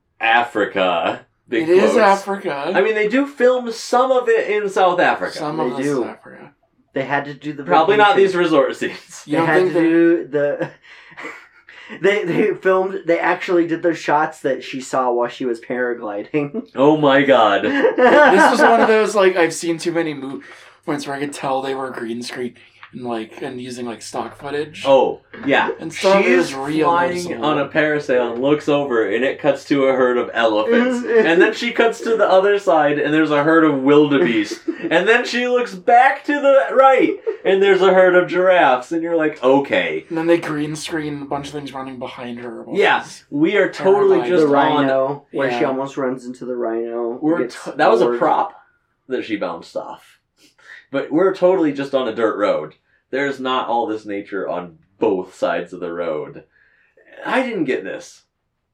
Africa. Big It is quotes. Africa. I mean, they do film some of it in South Africa. Some They of this do. is Africa. They had to do the... Probably not vacation. these resort scenes. You They don't had think to that... do the... They they filmed... They actually did those shots that she saw while she was paragliding. Oh my god. This was one of those, like, I've seen too many movies where I could tell they were green screen and, like, and using, like, stock footage. Oh, yeah. And some of it She's is real flying noticeable. on a parasail and looks over, and it cuts to a herd of elephants. And then she cuts to the other side, and there's a herd of wildebeest. And then she looks back to the right, and there's a herd of giraffes. And you're like, okay. And then they green screen a bunch of things running behind her. while Yeah, she's- we are totally Terrifying. just the on... rhino, where she Yeah. almost runs into the rhino. We're gets t- that was a bored. prop that she bounced off. But we're totally just on a dirt road. There's not all this nature on both sides of the road. I didn't get this.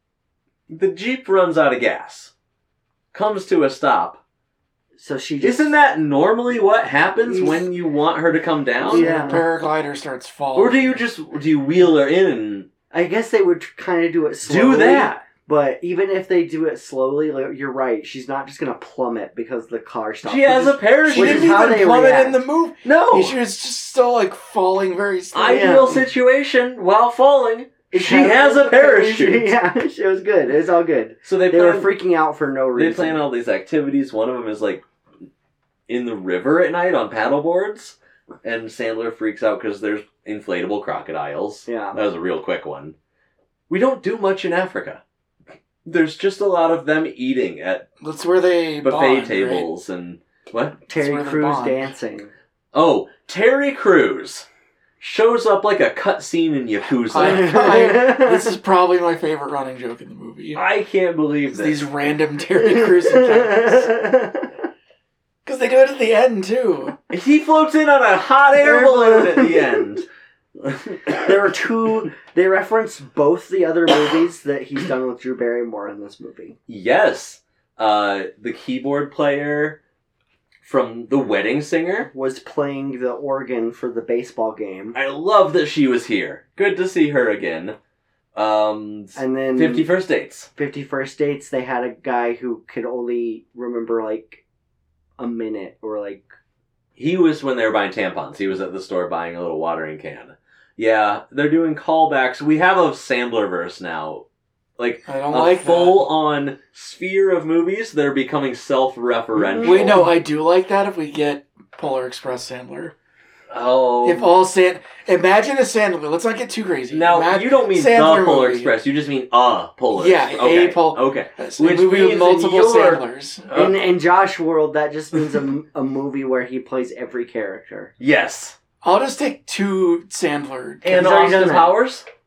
The Jeep runs out of gas. Comes to a stop. So she just... Isn't that normally what happens Yes. when you want her to come down? Yeah. The paraglider starts falling. Or do you just do you wheel her in and I guess they would kind of do it slowly. do that? But even if they do it slowly, like, you're right. She's not just going to plummet because the car stops. She has a parachute. She Which didn't is how even they plummet react. in the movie. No. She was just still, like, falling very slowly. Ideal Yeah. situation while falling. She has a parachute. Yeah, it was good. It was all good. So they They were plan, freaking out for no reason. they plan all these activities. One of them is like in the river at night on paddleboards, and Sandler freaks out because there's inflatable crocodiles. Yeah. That was a real quick one. We don't do much in Africa. There's just a lot of them eating at That's where they buffet bond, tables and what? Terry where they Crews bond. dancing. Oh, Terry Crews shows up like a cutscene in Yakuza. I- right. This is probably my favorite running joke in the movie. I can't believe It's this. these random Terry Crews encounters. Because they do it at the end, too. He floats in on a hot air balloon at the end. There were two. They reference both the other movies that he's done with Drew Barrymore in this movie. Yes. Uh, the keyboard player from The Wedding Singer. Was playing the organ for the baseball game, I love that she was here. Good to see her again. Um, and then fifty First Dates. Fifty First Dates. They had a guy who could only remember like a minute or like. He was when they were buying tampons. He was at the store buying a little watering can. Yeah, they're doing callbacks. We have a Sandlerverse now. Like, I don't a like full-on sphere of movies that are becoming self-referential. that. Wait, no, I do like that if we get Polar Express Sandler. Oh. If all Sand... Imagine a Sandler. Let's not get too crazy. Now, Imagine you don't mean Sandler the Polar movie. Express. You just mean a Polar Yeah, Express. a Okay. Pol- Okay. Yes, Which a movie means with in multiple your- Sandlers. Uh, In in Josh World, that just means a, a movie where he plays every character. Yes. I'll just take two Sandler. And He's already done Austin that. Powers?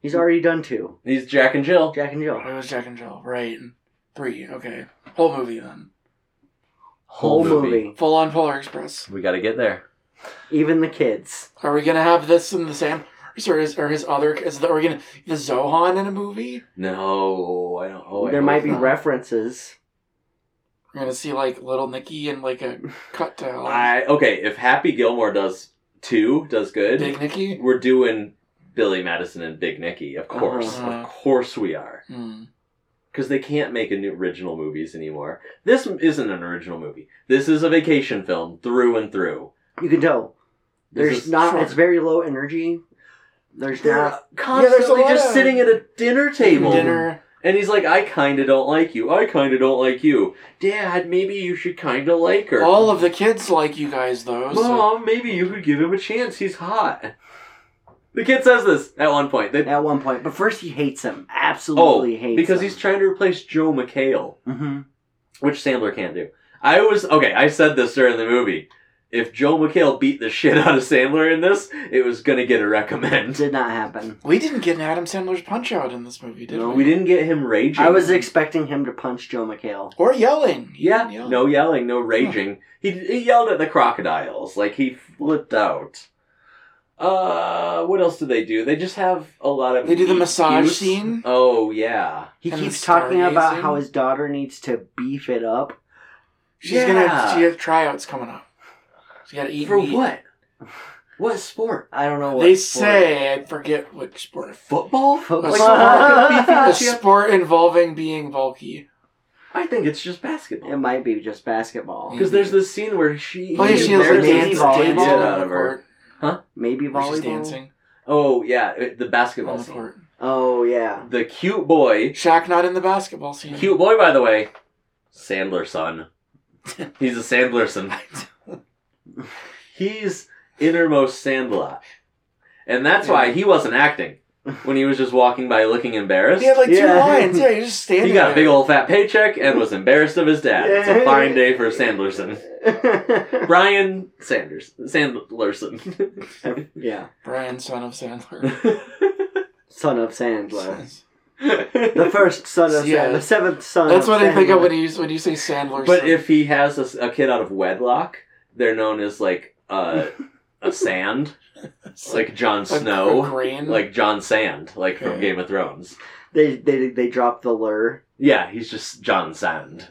He's already done two. He's Jack and Jill. Jack and Jill. It was Jack and Jill, right? Three. Okay, whole movie then. Whole movie. Full on Polar Express. We got to get there. Even the kids. Are we gonna have this in the same? Or is or his other? Is the, are we gonna the Zohan in a movie? No, I don't. Oh, I there hope might be not. references. We're gonna see like little Nicky and like a cut to I okay. If Happy Gilmore does two, does good. Big Nicky. We're doing Billy Madison and Big Nicky, of course. Uh-huh. Of course we are. Hmm. Because they can't make new original movies anymore. This isn't an original movie. This is a vacation film through and through. You can tell. This There's is not. short. It's very low energy. There's They're not. constantly lot just of- sitting at a dinner table. Dinner. And he's like, I kinda don't like you. I kinda don't like you. Dad, maybe you should kinda like her. All of the kids like you guys though. So. Mom, maybe you could give him a chance. He's hot. The kid says this at one point. They, At one point, but first he hates him. oh, Absolutely hates because him. he's trying to replace Joe McHale, Mm-hmm. which Sandler can't do. I was, okay, I said this during the movie. If Joe McHale beat the shit out of Sandler in this, it was gonna get a recommend. Did not happen. We didn't get an Adam Sandler's Punch Out in this movie, did No, we? We didn't get him raging. I was expecting him to punch Joe McHale. Or yelling. He Yeah, didn't yell. no yelling, no raging. He, he yelled at the crocodiles, like he flipped out. Uh, what else do they do? They just have a lot of. They do the meet massage cutes. scene. Oh yeah, He And keeps the talking about stargazing. how his daughter needs to beef it up. She's Yeah. gonna. She has tryouts coming up. She gotta eat for meat. what? What sport? I don't know what They sport. say, I forget which sport. Football? Football. Like, how beefy A does she have- sport involving being bulky. I think it's just basketball. It might be just basketball. Because there's this scene where she. Oh yeah, he she has like embarrasses maybe dance, the volleyball. shit dancing out on the of her. court. Maybe Where she's volleyball. dancing Oh yeah, it- the basketball on the scene. court. Oh yeah. The cute boy. Shaq not in the basketball scene. Cute boy, by the way. Sandler son. He's a Sandler son. He's innermost Sandlot. And that's why he wasn't acting. When he was just walking by looking embarrassed. He had like two Yeah. lines. Yeah, you're just standing He got a there. big old fat paycheck and was embarrassed of his dad. It's a fine day for Sandlerson. Brian Sanders. Sandlerson. Yeah. Brian, son of Sandler. Son of Sandler. The first son of Yeah. Sandler. The seventh son That's of what I think Sandler. of when you when you say Sandler. But son. if he has a, a kid out of wedlock, they're known as like uh, a sand. Like Jon A- Snow. a grain. Like Jon Sand, like from Okay. Game of Thrones. They, they, they dropped the lure. Yeah, he's just Jon Sand.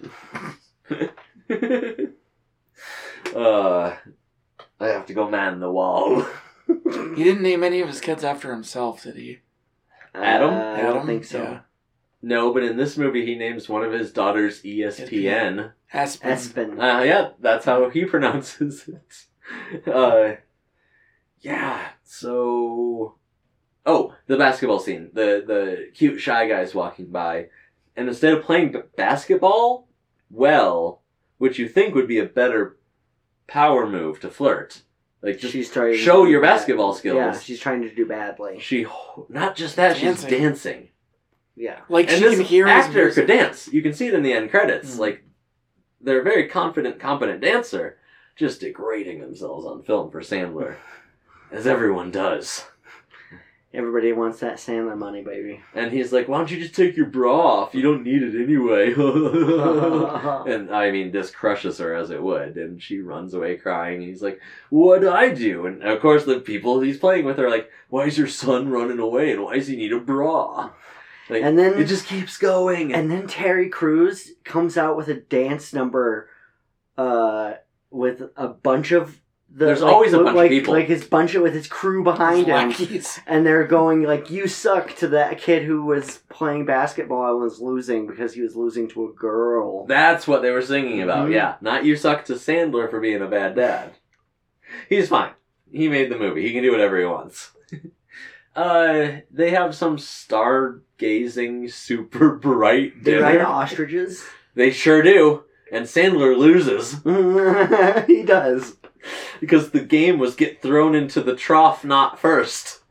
uh, I have to go man the wall. He didn't name any of his kids after himself, did he? Adam? Uh, I don't Adam? think so. Yeah. No, but in this movie, he names one of his daughters E S P N. Aspen. Espen. Uh, yeah, that's how he pronounces it. Uh, yeah, so... Oh, the basketball scene. The the cute shy guy's walking by. And instead of playing b- basketball, well, which you think would be a better power move to flirt. Like, just she's trying to show do your bad- basketball skills. Yeah, she's trying to do badly. She... Not just that, Dancing. she's dancing. Yeah. Like And she this can hear his actor music. could dance. You can see it in the end credits. Mm. Like, they're a very confident, competent dancer, just degrading themselves on film for Sandler, as everyone does. Everybody wants that Sandler money, baby. And he's like, "Why don't you just take your bra off? You don't need it anyway." And I mean, this crushes her as it would, and she runs away crying. And he's like, "What'd I do?" And of course, the people he's playing with are like, "Why is your son running away? And why does he need a bra?" Like, And then- it just keeps going. And then Terry Crews comes out with a dance number uh, with a bunch of the There's like, always a bunch of like, people. like his bunch of with his crew behind him, Lackeys. and they're going like, "You suck" to that kid who was playing basketball and was losing because he was losing to a girl. That's what they were singing about, Mhm. yeah. Not you suck to Sandler for being a bad dad. He's fine. He made the movie. He can do whatever he wants. uh, they have some stargazing, super bright They dinner. ride ostriches. They sure do. And Sandler loses He does. because the game was get thrown into the trough not first.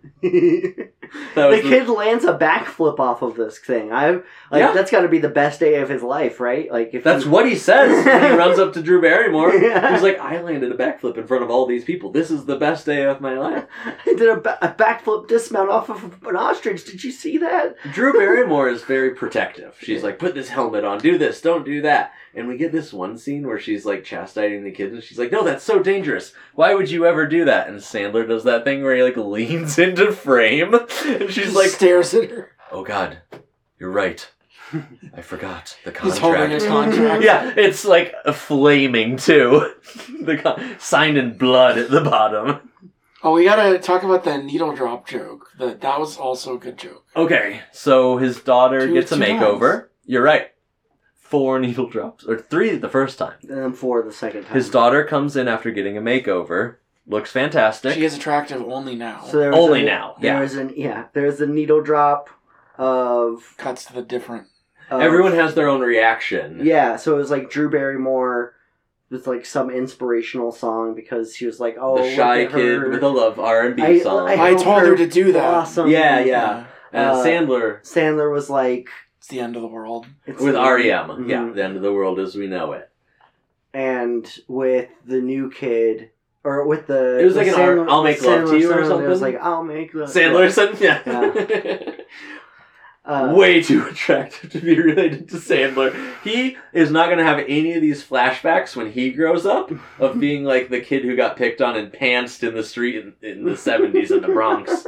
That was the kid lands a backflip off of this thing. I like Yeah. that's got to be the best day of his life, right? Like if That's he, what he says when he runs up to Drew Barrymore. Yeah. He's like, I landed a backflip in front of all these people. This is the best day of my life. I did a, ba- a backflip dismount off of an ostrich. Did you see that? Drew Barrymore is very protective. She's like, put this helmet on, do this, don't do that. And we get this one scene where she's like chastising the kids and she's like, no, that's so dangerous. Why would you ever do that? And Sandler does that thing where he like leans into frame and she's Just like, stares at her. oh God, you're right. I forgot the He's holding contract. a contract. Yeah, it's like a flaming too. the con- signed in blood at the bottom. Oh, we gotta talk about the needle drop joke. That that was also a good joke. Okay, so his daughter Two- gets a two makeover. times. You're right. Four needle drops. Or three the first time. And then four the second time. His daughter comes in after getting a makeover. Looks fantastic. She is attractive only now. So there was Only a, now, There yeah. was an yeah. There's a needle drop of, Cuts to the different. of Everyone has their own reaction. Yeah, so it was like Drew Barrymore with like some inspirational song because she was like, "Oh, the shy look at kid her. with a love R and B I- song. I- I hope told her her to do that. Awesome. Yeah, yeah. and uh, Sandler Sandler was like, It's the end of the world. it's with R E M. Mhm. Yeah, the end of the world as we know it. and with the new kid, or with the It was the like an Sandler- I'll Make the Love to Sandler You or song, It was something? like, I'll make love. Sandlerson? Yeah. Uh, Way too attractive to be related to Sandler. He is not going to have any of these flashbacks when he grows up of being like the kid who got picked on and pantsed in the street in, in the seventies in the Bronx.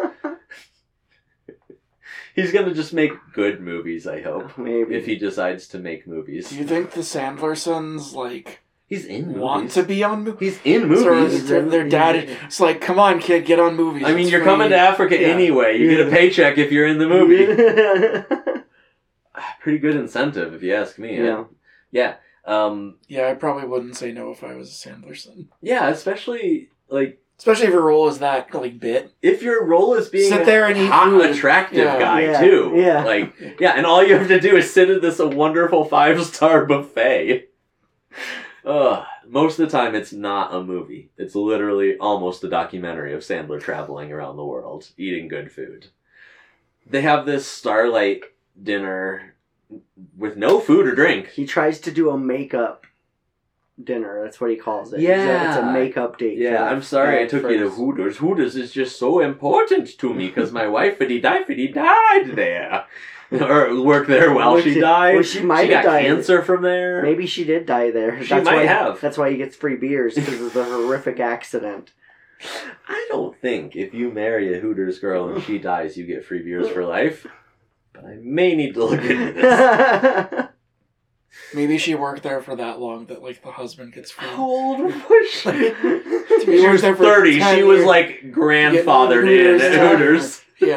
He's going to just make good movies, I hope, Maybe. if he decides to make movies. Do you think the Sandlersons like He's in movies. want to be on movies? He's in So movies. their, their dad, it's like, come on, kid, get on movies. I mean, It's you're free." coming to Africa Yeah. anyway. You get a paycheck if you're in the movie. Pretty good incentive, if you ask me. Yeah. Yeah. Um, Yeah, I probably wouldn't say no if I was a Sandlerson. yeah, especially, like, Especially if your role is that like bit. if your role is being Sit a there and eat hot, food. attractive Yeah. guy, Yeah. too. Yeah. Like, yeah, and all you have to do is sit at this wonderful five-star buffet. Ugh. Most of the time, it's not a movie. It's literally almost a documentary of Sandler traveling around the world, eating good food. They have this starlight dinner with no food or drink. He tries to do a makeup dinner. That's what he calls it. Yeah. It's a, it's a makeup date. Yeah, for- I'm sorry I for took you to his- Hooters. Hooters is just so important to me because my wife, fiddy die, fiddy died there. Or worked there while Well, she she- died. well, she might she have got died. cancer from there. Maybe she did die there. She that's might why, have. That's why he gets free beers, because of the horrific accident. I don't think if you marry a Hooters girl and she dies, you get free beers for life. But I may need to look into this. Maybe she worked there for that long that like the husband gets free. How old was she? To She be was worked there for thirty. ten She was years. like grandfathered in Hooters, at yeah. Hooters.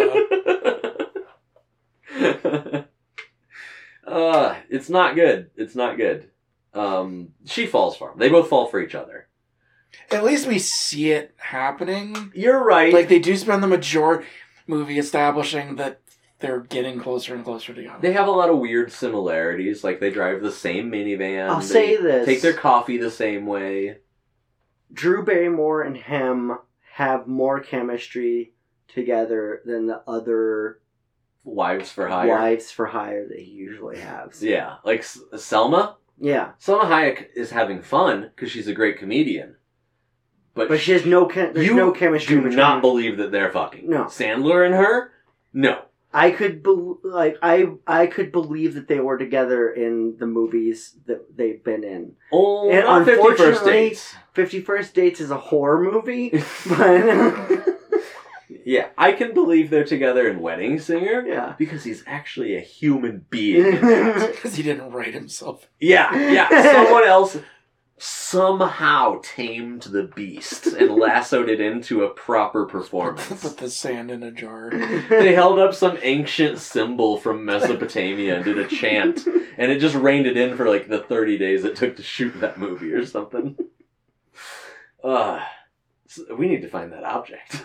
Yeah. uh, it's not good. It's not good. Um, she falls for him. They both fall for each other. At least we see it happening. You're right. Like they do spend the majority movie establishing that they're getting closer and closer together. they have a lot of weird similarities. Like they drive the same minivan. I'll They say this. Take their coffee the same way. Drew Barrymore and him have more chemistry together than the other Wives for hire. wives for hire that he usually has. Yeah, like S- Selma. Yeah. Selma Hayek is having fun because she's a great comedian. But, But she has no chem- there's you no chemistry do between not believe that they're fucking. No. Sandler and her? No. I could bel like I I could believe that they were together in the movies that they've been in. Oh, And not fifty First unfortunately- Dates. Fifty First Dates is a horror movie, but Yeah, I can believe they're together in Wedding Singer. yeah. Because he's actually a human being in that. Because he didn't write himself. Yeah, yeah. Someone else somehow tamed the beast and lassoed it into a proper performance. Put the sand in a jar. They held up some ancient symbol from Mesopotamia and did a chant, and it just reined it in for like the thirty days it took to shoot that movie or something. Uh, so we need to find that object.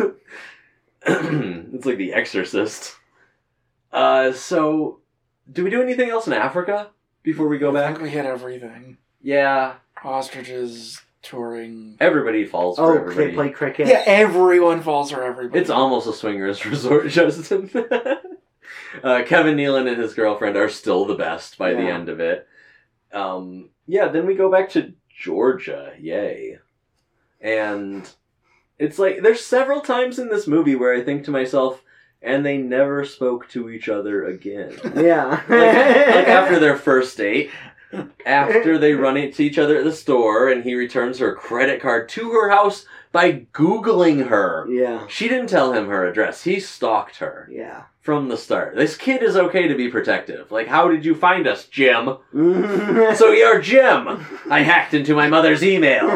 It's like The Exorcist. Uh, so, do we do anything else in Africa before we go I back? think we hit everything. Yeah. Ostriches, touring. Everybody falls for Oh, everybody. they play cricket. Yeah, everyone falls for everybody. It's almost a swingers resort, Justin. uh, Kevin Nealon and his girlfriend are still the best by the Yeah. end of it. Um, yeah, then we go back to Georgia. Yay. And it's like, there's several times in this movie where I think to myself, and they never spoke to each other again. Yeah. like, like after their first date, after they run into each other at the store, and he returns her credit card to her house by Googling her. Yeah. She didn't tell him her address. He stalked her Yeah. from the start. This kid is okay to be protective. Like, how did you find us, Jim? So you're Jim! I hacked into my mother's email.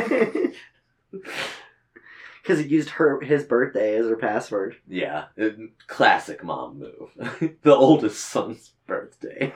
Because he used her his birthday as her password. Yeah, it- classic mom move. The oldest son's birthday.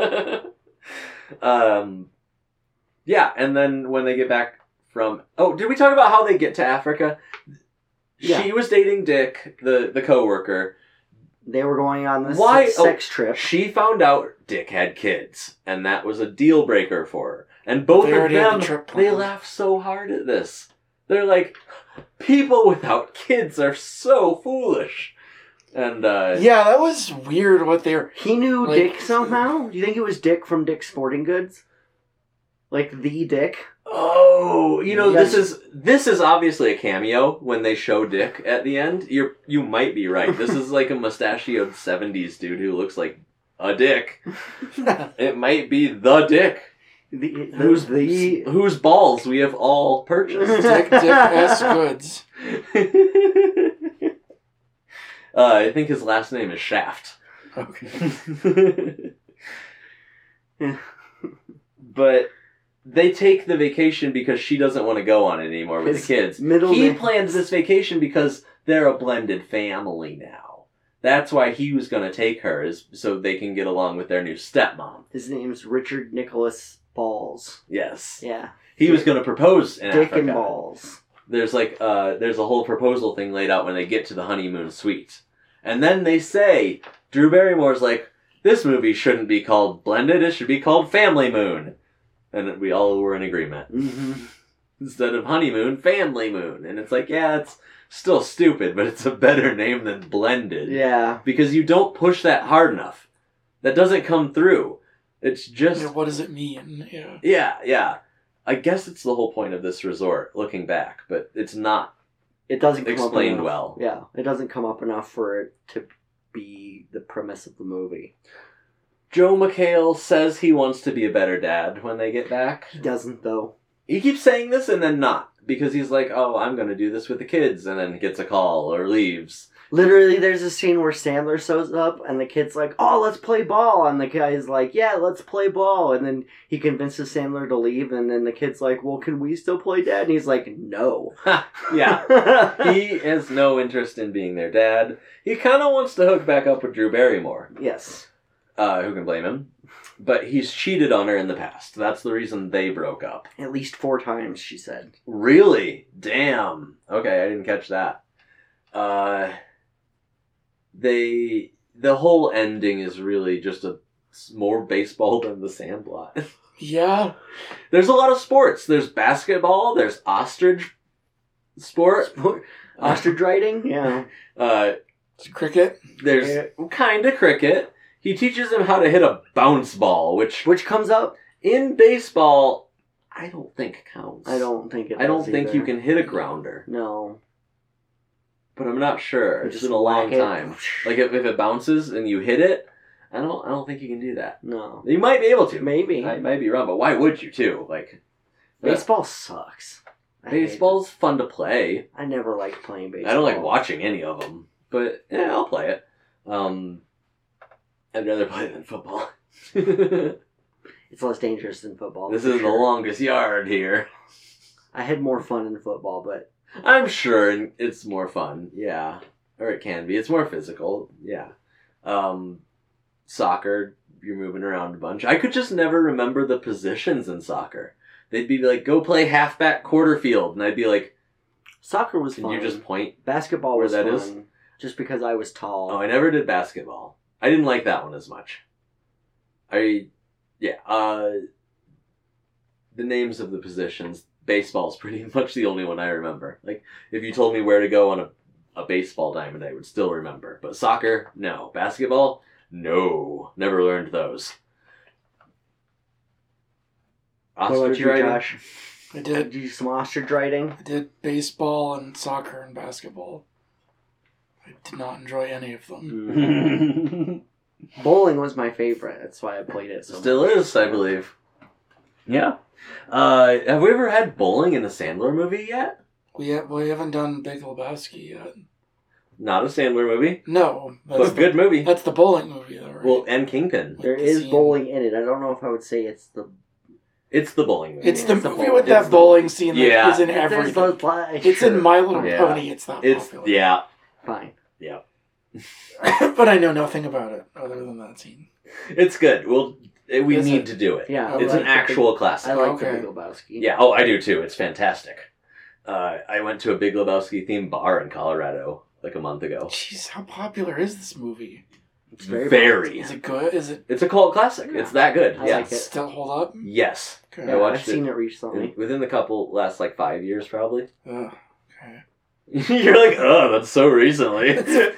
um, yeah, and then when they get back from... Oh, did we talk about how they get to Africa? Yeah. She was dating Dick, the, the coworker. They were going on this Why- sex trip. She found out Dick had kids, and that was a deal breaker for her. And both They of already had them, the trip they planned. laugh so hard at this. They're like, people without kids are so foolish. And, uh... Yeah, that was weird what they were... He knew Like- Dick somehow? Do you think it was Dick from Dick's Sporting Goods? Like the Dick? Oh, you know, Yes. this is this is obviously a cameo when they show Dick at the end. You you might be right. This is like a mustachioed seventies dude who looks like a dick. It might be the Dick. The, the, Whose the whose balls we have all purchased. Dick, Dick S. Goods. uh, I think his last name is Shaft. Okay. But they take the vacation because she doesn't want to go on it anymore with His the kids. middle he name- plans this vacation because they're a blended family now. That's why he was going to take her, is so they can get along with their new stepmom. His name's Richard Nicholas Balls. Yes. Yeah. He was going to propose in Dick Africa. and Balls. There's like uh there's a whole proposal thing laid out when they get to the honeymoon suite. And then they say, Drew Barrymore's like, this movie shouldn't be called Blended, it should be called Family Moon. And we all were in agreement. Mm-hmm. Instead of honeymoon, Family Moon. And it's like, yeah, it's still stupid, but it's a better name than Blended. Yeah. Because you don't push that hard enough. That doesn't come through. It's just... Yeah, what does it mean? Yeah. Yeah, yeah. I guess it's the whole point of this resort, looking back, but it's not It doesn't come explained up enough. well. Yeah. It doesn't come up enough for it to be the premise of the movie. Joe McHale says he wants to be a better dad when they get back. He doesn't, though. He keeps saying this and then not. Because he's like, oh, I'm going to do this with the kids, and then gets a call or leaves. Literally, there's a scene where Sandler shows up, and the kid's like, oh, let's play ball. And the guy's like, yeah, let's play ball. And then he convinces Sandler to leave, and then the kid's like, well, can we still play dad? And he's like, no. Yeah. He has no interest in being their dad. He kind of wants to hook back up with Drew Barrymore. Yes. Uh, who can blame him? But he's cheated on her in the past. That's the reason they broke up. At least four times, she said. Really? Damn. Okay, I didn't catch that. Uh, they... The whole ending is really just a more baseball than the Sandlot. Yeah. There's a lot of sports. There's basketball. There's ostrich sport. Sport. Ostrich riding? Yeah. Uh, It's cricket. there's kind of cricket. He teaches him how to hit a bounce ball, which Which comes up? in baseball, I don't think counts. I don't think it I don't does think either. you can hit a grounder, No. but I'm not sure. You It's just been a long whack it. time. Like if, if it bounces and you hit it, I don't. I don't think you can do that. No. You might be able to. Maybe. I might be wrong, but why would you too? Like Baseball sucks. I hate it. baseball's fun to play. I never liked playing baseball. I don't like watching any of them, but yeah, I'll play it. Um, I'd rather play it than football. This It's less dangerous than football. is for the sure. longest yard here. I had more fun in football, but I'm sure it's more fun, yeah. Or it can be. It's more physical, yeah. Um, soccer, you're moving around a bunch. I could just never remember the positions in soccer. They'd be like, go play halfback quarter field. And I'd be like, soccer was can fun. you just point? Basketball where was that fun. is? Just because I was tall. Oh, I never did basketball. I didn't like that one as much. I, yeah, uh, the names of the positions. baseball's pretty much the only one I remember. Like, if you told me where to go on a, a baseball diamond, I would still remember. But soccer, no. Basketball, no. Never learned those. What about Ostrich you, riding? Josh? I Did did. you do some ostrich riding? I did baseball and soccer and basketball. I did not enjoy any of them. Bowling was my favorite. That's why I played it so Still much. is, I believe. Yeah. Uh, have we ever had bowling in a Sandler movie yet? We ha- we haven't done Big Lebowski yet. Not a Sandler movie, No, that's but the, good movie. That's the bowling movie, though, right? Well, and Kingpin. There the is scene. bowling in it. I don't know if I would say it's the. It's the bowling movie. it's the it's the movie bowl- with it's that the- bowling scene that Yeah. is in There's everything. the li- It's in sure. My Little Yeah. Pony. It's that It's popular. yeah. Fine. But I know nothing about it other than that scene. It's good. Well, eh, we Is need it? to do it. Yeah. I It's I an like the actual Big, classic. I like Okay. the Big Lebowski. Yeah. Oh, I do too. It's fantastic. Uh, I went to a Big Lebowski themed bar in Colorado like a month ago. Jeez, how popular is this movie? It's very. Very. Is it good? Is it It's a cult classic. Yeah. It's that good. I yeah. like it. still hold up? Yes. Okay. I Yeah, watched I've seen it it recently. in- within the couple last like five years probably. Ugh, okay. You're like, oh, that's so recently.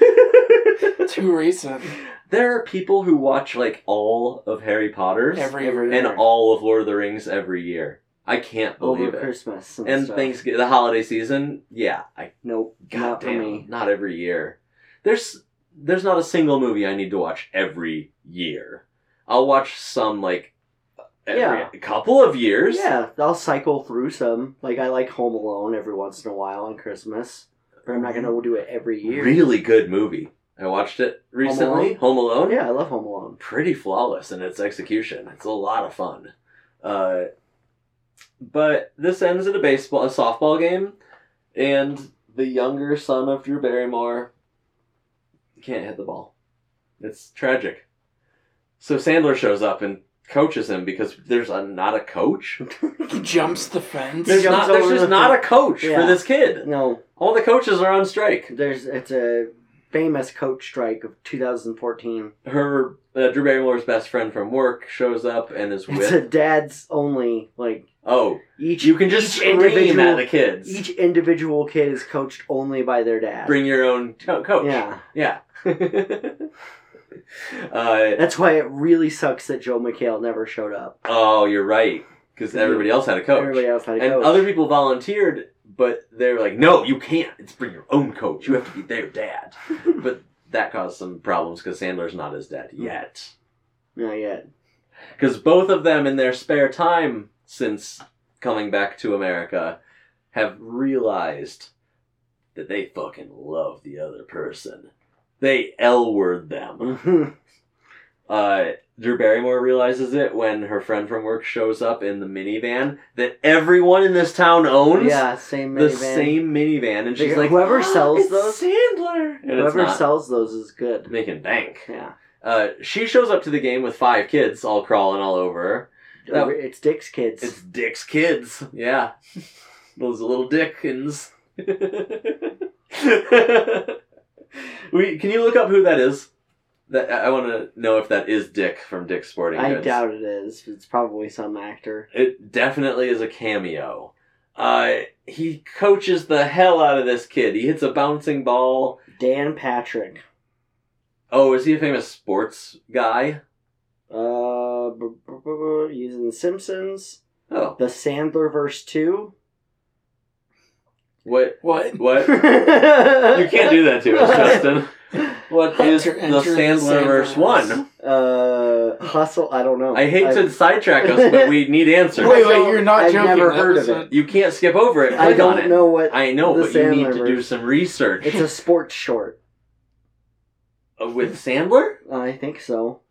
Too recent. There are people who watch like all of Harry Potter's Every Every and year. all of Lord of the Rings every year. I can't believe Over it. Christmas and, And stuff. Thanksgiving, the holiday season, yeah, I Nope, not for goddamn, me. not every year. There's there's not a single movie I need to watch every year. I'll watch some like every Yeah. a couple of years. Yeah, I'll cycle through some. Like I like Home Alone every once in a while on Christmas, but I'm not gonna do it every year. Really good movie. I watched it recently. Alone? Home Alone. Yeah, I love Home Alone. Pretty flawless in its execution. It's a lot of fun. Uh, but this ends at a baseball, a softball game, and the younger son of Drew Barrymore can't hit the ball. It's tragic. So Sandler shows up and coaches him because there's a, not a coach. He jumps the fence. There's jumps not. There's over just the not a fence. coach Yeah. for this kid. No, All the coaches are on strike. there's it's a famous coach strike of two thousand fourteen. Her uh, Drew Barrymore's best friend from work shows up and is It's with. a dad's only like Oh, each. you can just each scream individual at the kids. Each individual kid is coached only by their dad. Bring your own co- coach. Yeah, Yeah. uh, that's why it really sucks that Joe McHale never showed up. oh, you're right. Because everybody else had a coach. Everybody else had a and coach. other people volunteered, but they're like, no, you can't. It's bring your own coach. You have to be their dad. But that caused some problems because Sandler's not his dad yet. Not yet. Because both of them, in their spare time since coming back to America, have realized that they fucking love the other person. They L-word them. Mhm. Uh, Drew Barrymore realizes it when her friend from work shows up in the minivan that everyone in this town owns. Yeah, same The minivan. same minivan. And she's They- like, whoever "Ah, sells it's those- Sandler. And it's Whoever not. sells those is good. Making bank. Yeah. Uh, she shows up to the game with five kids all crawling all over her. That- It's Dick's kids. It's Dick's kids. Yeah. Those little Dickens. we, can you look up who that is? That I want to know if that is Dick from Dick's Sporting I Goods. doubt it is. It's probably some actor. It definitely is a cameo. Uh, he coaches the hell out of this kid. He hits a bouncing ball. Dan Patrick. Oh, is he a famous sports guy? Uh, b- b- b- b- he's in The Simpsons. Oh, The Sandlerverse two. what? What? What? you You can't do that to us, Justin. What is Enter- the enter the Sandlerverse Sandlerverse. one? Uh, Hustle. I don't know. I hate I, to sidetrack us, but we need answers. Wait, wait, don't- you're not I've joking. never That heard was of a- it. You can't skip over it. I Click on don't it. know what. I know, the but you need to Sandlerverse. do some research. It's a sports short. Uh, With Sandler? I think so.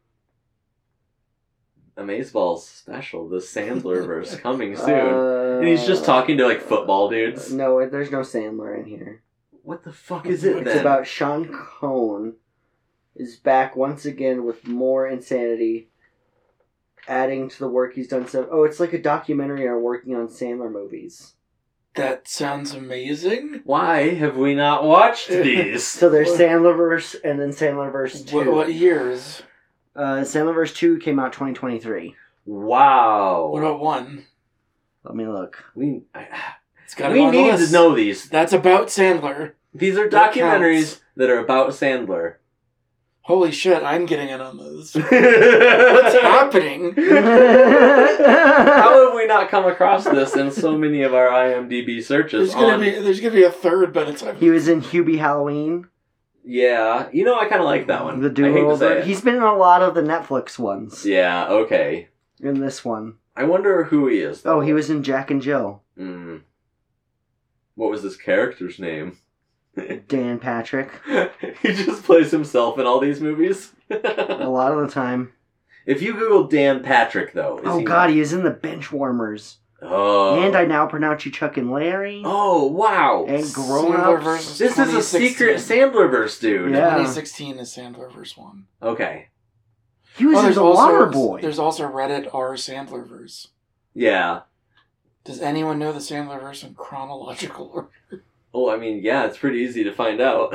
Amazeballs special, the Sandlerverse coming soon. Uh, and he's just talking to like football dudes. No, there's no Sandler in here. What the fuck is it It's then? about Sean Cohn is back once again with more insanity, adding to the work he's done. So, oh, it's like a documentary on working on Sandler movies. That sounds amazing. Why have we not watched these? So there's Sandlerverse and then Sandlerverse two. What, what years? Uh, Sandlerverse two came out twenty twenty-three. Wow. What about one? Let me look. We I, It's got we on the need list. to know these. That's about Sandler. These are That documentaries counts. that are about Sandler. Holy shit, I'm getting in on this. What's What's happening? How have we not come across this in so many of our IMDb searches? There's gonna on- be there's gonna be a third by the time. He was in Hubie Halloween. Yeah, you know, I kind of like that one. The I hate to say do-over. it. He's been in a lot of the Netflix ones. Yeah, okay. In this one. I wonder who he is, though. Oh, he was in Jack and Jill. Mm. What was his character's name? Dan Patrick. He just plays himself in all these movies. A lot of the time. If you Google Dan Patrick, though, is Oh he... god, he is in the Benchwarmers. Oh. And I Now Pronounce You Chuck and Larry. Oh, wow. And Grown Sandler Ups. versus This is a secret Sandlerverse, dude. Yeah. twenty sixteen is Sandler verse one. Okay. He was Oh, in there's The also Waterboy. there's also Reddit r Sandlerverse. Yeah. Does anyone know the Sandlerverse in chronological order? Oh, I mean, yeah, it's pretty easy to find out.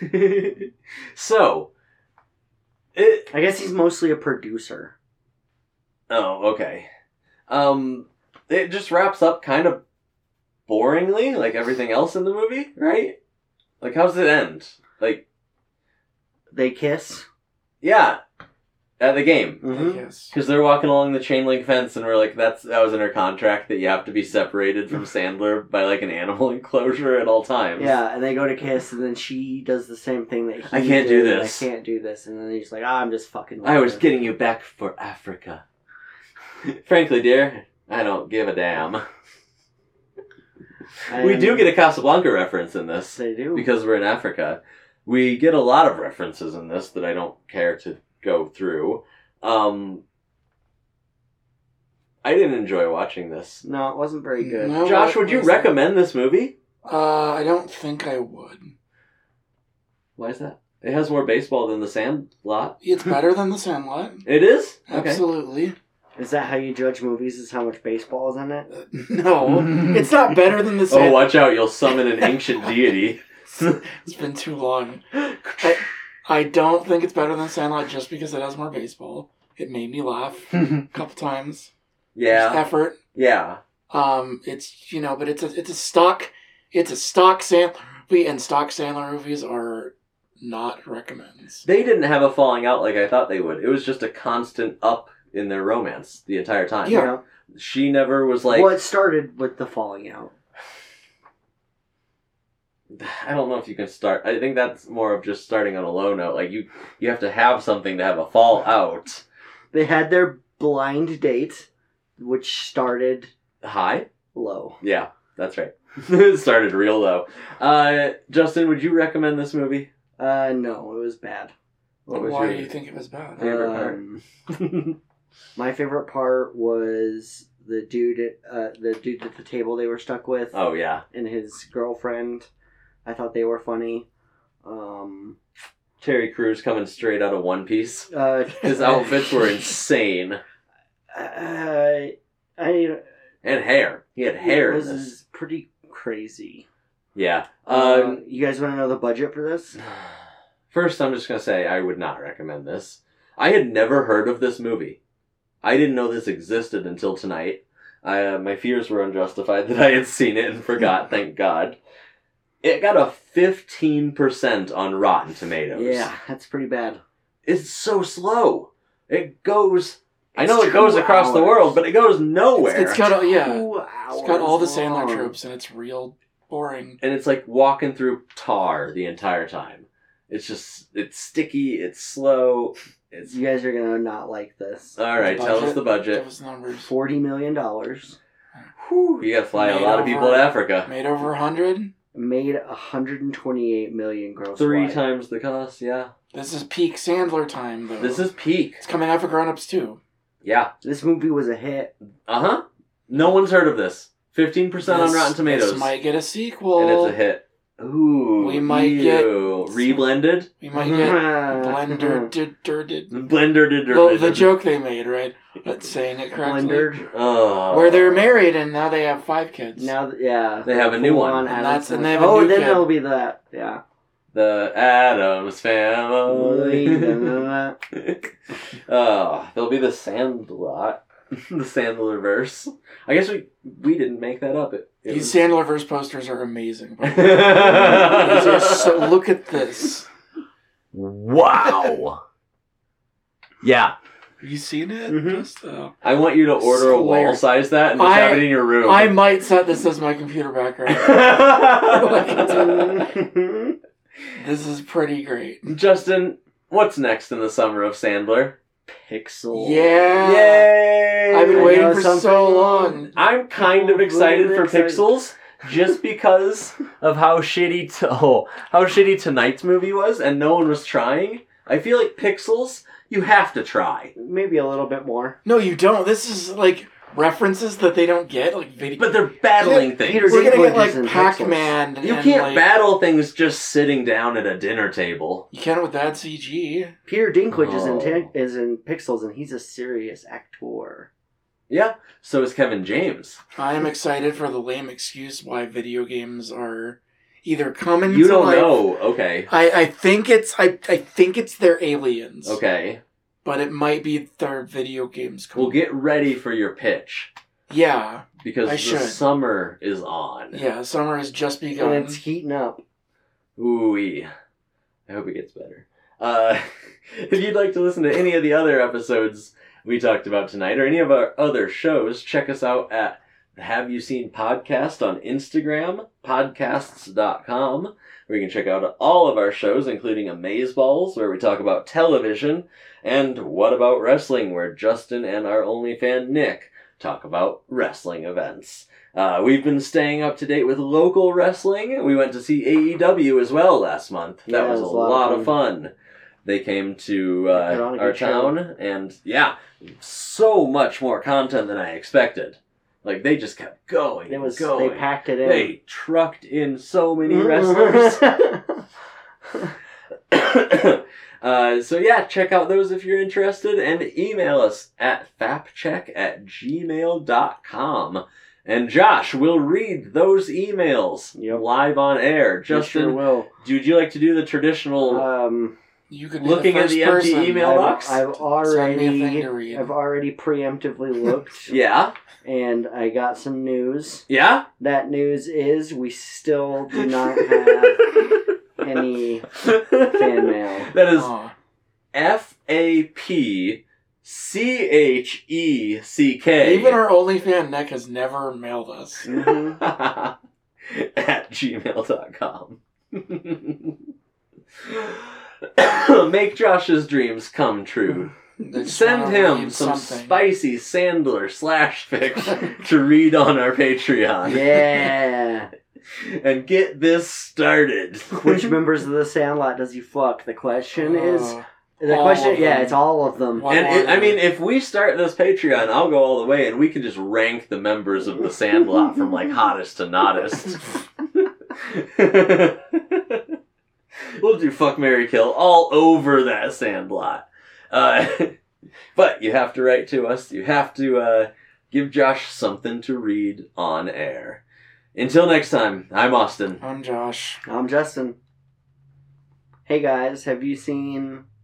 So, it... I guess he's mostly a producer. Oh, okay. Um, it just wraps up kind of boringly, like everything else in the movie, right? Like, how does it end? Like, They kiss. yeah, at the game. Mm-hmm. Yes. Because they're walking along the chain link fence, and we're like, "That's that was in our contract that you have to be separated from Sandler by like an animal enclosure at all times." Yeah, and they go to kiss, and then she does the same thing that he I can't do did, this. I can't do this. And then he's like, ah, I'm just fucking with I was her. getting you back for Africa. Frankly, dear, I don't give a damn. And We do get a Casablanca reference in this. They do. Because we're in Africa. We get a lot of references in this that I don't care to go through. Um, I didn't enjoy watching this. No, it wasn't very good. No. Josh, what would you was that? recommend this movie? Uh, I don't think I would. Why is that? It has more baseball than The Sandlot. It's better than The Sandlot. It is? Okay. Absolutely. Is that how you judge movies? Is how much baseball is in it? Uh, no, it's not better than The Oh, Sandlot. watch out, you'll summon an ancient deity. It's been too long. I, I don't think it's better than Sandlot just because it has more baseball. It made me laugh a couple times. There's Yeah. effort. Yeah. Um, it's you know, but it's a it's a stock it's a stock Sandler movie, and stock Sandler movies are not recommends. They didn't have a falling out like I thought they would. It was just a constant up in their romance the entire time. Yeah. You know? She never was like... Well, it started with the falling out. I don't know if you can start. I think that's more of just starting on a low note. Like, you you have to have something to have a fallout. They had their blind date, which started High? low. Yeah, that's right. It started real low. Uh, Justin, would you recommend this movie? Uh, no, it was bad. What was Why your do you think it was bad? favorite part? Um, my favorite part was the dude at uh, the dude at the table they were stuck with, Oh, yeah. and his girlfriend. I thought they were funny. Um, Terry Crews coming straight out of One Piece. uh, His outfits were insane. Uh, I And hair. He had hair It in was this. pretty crazy. Yeah. Um, Um, you guys want to know the budget for this? first, I'm just going to say I would not recommend this. I had never heard of this movie. I didn't know this existed until tonight. I, uh, my fears were unjustified that I had seen it and forgot, thank God. It got a fifteen percent on Rotten Tomatoes. Yeah, that's pretty bad. It's so slow. It goes... I It's know it goes two across the hours. world, but it goes nowhere. It's got all, yeah, Two it's got all the hours Sandler long. tropes, and it's real boring. And it's like walking through tar the entire time. It's just... It's sticky, it's slow, it's... You guys are gonna not like this. Alright, The tell us budget? the budget. Those numbers Forty million dollars Whew, you gotta fly a Made lot of over- people to Africa. made over a hundred. made a hundred and twenty-eight million gross. Three wide. times the cost, yeah. This is peak Sandler time, though. This is peak. It's coming out for grown-ups too. Yeah. This movie was a hit. Uh-huh. No one's heard of this. fifteen percent on This- Rotten Tomatoes. This might get a sequel. And it's a hit. Ooh. We might ew. get- Reblended? We might get blender did did. Blender did Well, the joke they made, right? That's saying it correctly. Blendered. Oh. Where they're married and now they have five kids. Now, th- yeah, They have a new full one. on And Addams that's- and Family. they have a oh, new then kid. there'll be that. Yeah. The Addams Family. Oh, there'll be the Sandlot. the Sandler verse. I guess we we didn't make that up. It, it These was... Sandlerverse posters are amazing. These are so, look at this. Wow. Yeah. Have you seen it? Mhm. Just, uh, I want you to order a wall Hilarious. size that and just I- have it in your room. I might set this as my computer background. This is pretty great. Justin, what's next in the summer of Sandler? Pixel. Yeah. Yay! I've been I waiting know for something. so long. I'm kind of People excited really for excited. Pixels just because of how shitty to, oh, how shitty tonight's movie was and no one was trying. I feel like Pixels, you have to try. Maybe a little bit more. No, you don't. This is like references that they don't get, like video. But they're battling Yeah, things. Peter We're gonna Dinklage get like is in Pac-Man. You and, can't like, battle things just sitting down at a dinner table. You can with that C G. Peter Dinklage is in Oh. Tin- is in Pixels, and he's a serious actor. Yeah, so is Kevin James. I am excited for the lame excuse why video games are either coming. You to don't life- know. Okay. I, I think it's I, I think it's their aliens. Okay. But it might be their video games. Well, coming. get ready for your pitch. Yeah, Because I the should. summer is on. yeah. Summer has just begun. And it's heating up. Ooh-wee. I hope it gets better. Uh, if you'd like to listen to any of the other episodes we talked about tonight, or any of our other shows, check us out at the Have You Seen Podcast on Instagram, podcasts dot com, where you can check out all of our shows, including Amazeballs, where we talk about television, and What About Wrestling, where Justin and our OnlyFan Nick talk about wrestling events. Uh, we've been staying up to date with local wrestling. We went to see A E W as well last month. That Yeah, was, it a was a lot lot of of fun. They came to Put uh, on a our good show. town, and yeah, so much more content than I expected. Like, they just kept going. It was. going. They packed it in. They trucked in so many Mm-hmm. wrestlers. uh, so yeah, check out those if you're interested, and email us at fapcheck at gmail dot com. And Josh will read those emails Yep. live on air. You Justin, sure will. would you like to do the traditional Um, You could be looking the at first the empty person. email I've, box? I've Send me a thing already. to read. I've already preemptively looked, Yeah? and I got some news. Yeah? That news is we still do not have any fan mail. That is Aw. F A P C H E C K. Even our OnlyFan Nick has never mailed us. Mhm. at gmail dot com. Make Josh's dreams come true. They just Send wanna him read some something. spicy Sandler slash fic to read on our Patreon. Yeah. And get this started. Which members of the Sandlot does he fuck? The question is. Uh, The all question, of yeah, them. it's all of them. What And more it, I than- mean, if we start this Patreon, I'll go all the way, and we can just rank the members of the Sandlot from like hottest to nottest. We'll do fuck, marry, kill all over that Sandlot. Uh, but you have to write to us. You have to uh, give Josh something to read on air. Until next time, I'm Austin. I'm Josh. I'm Justin. Hey guys, have you seen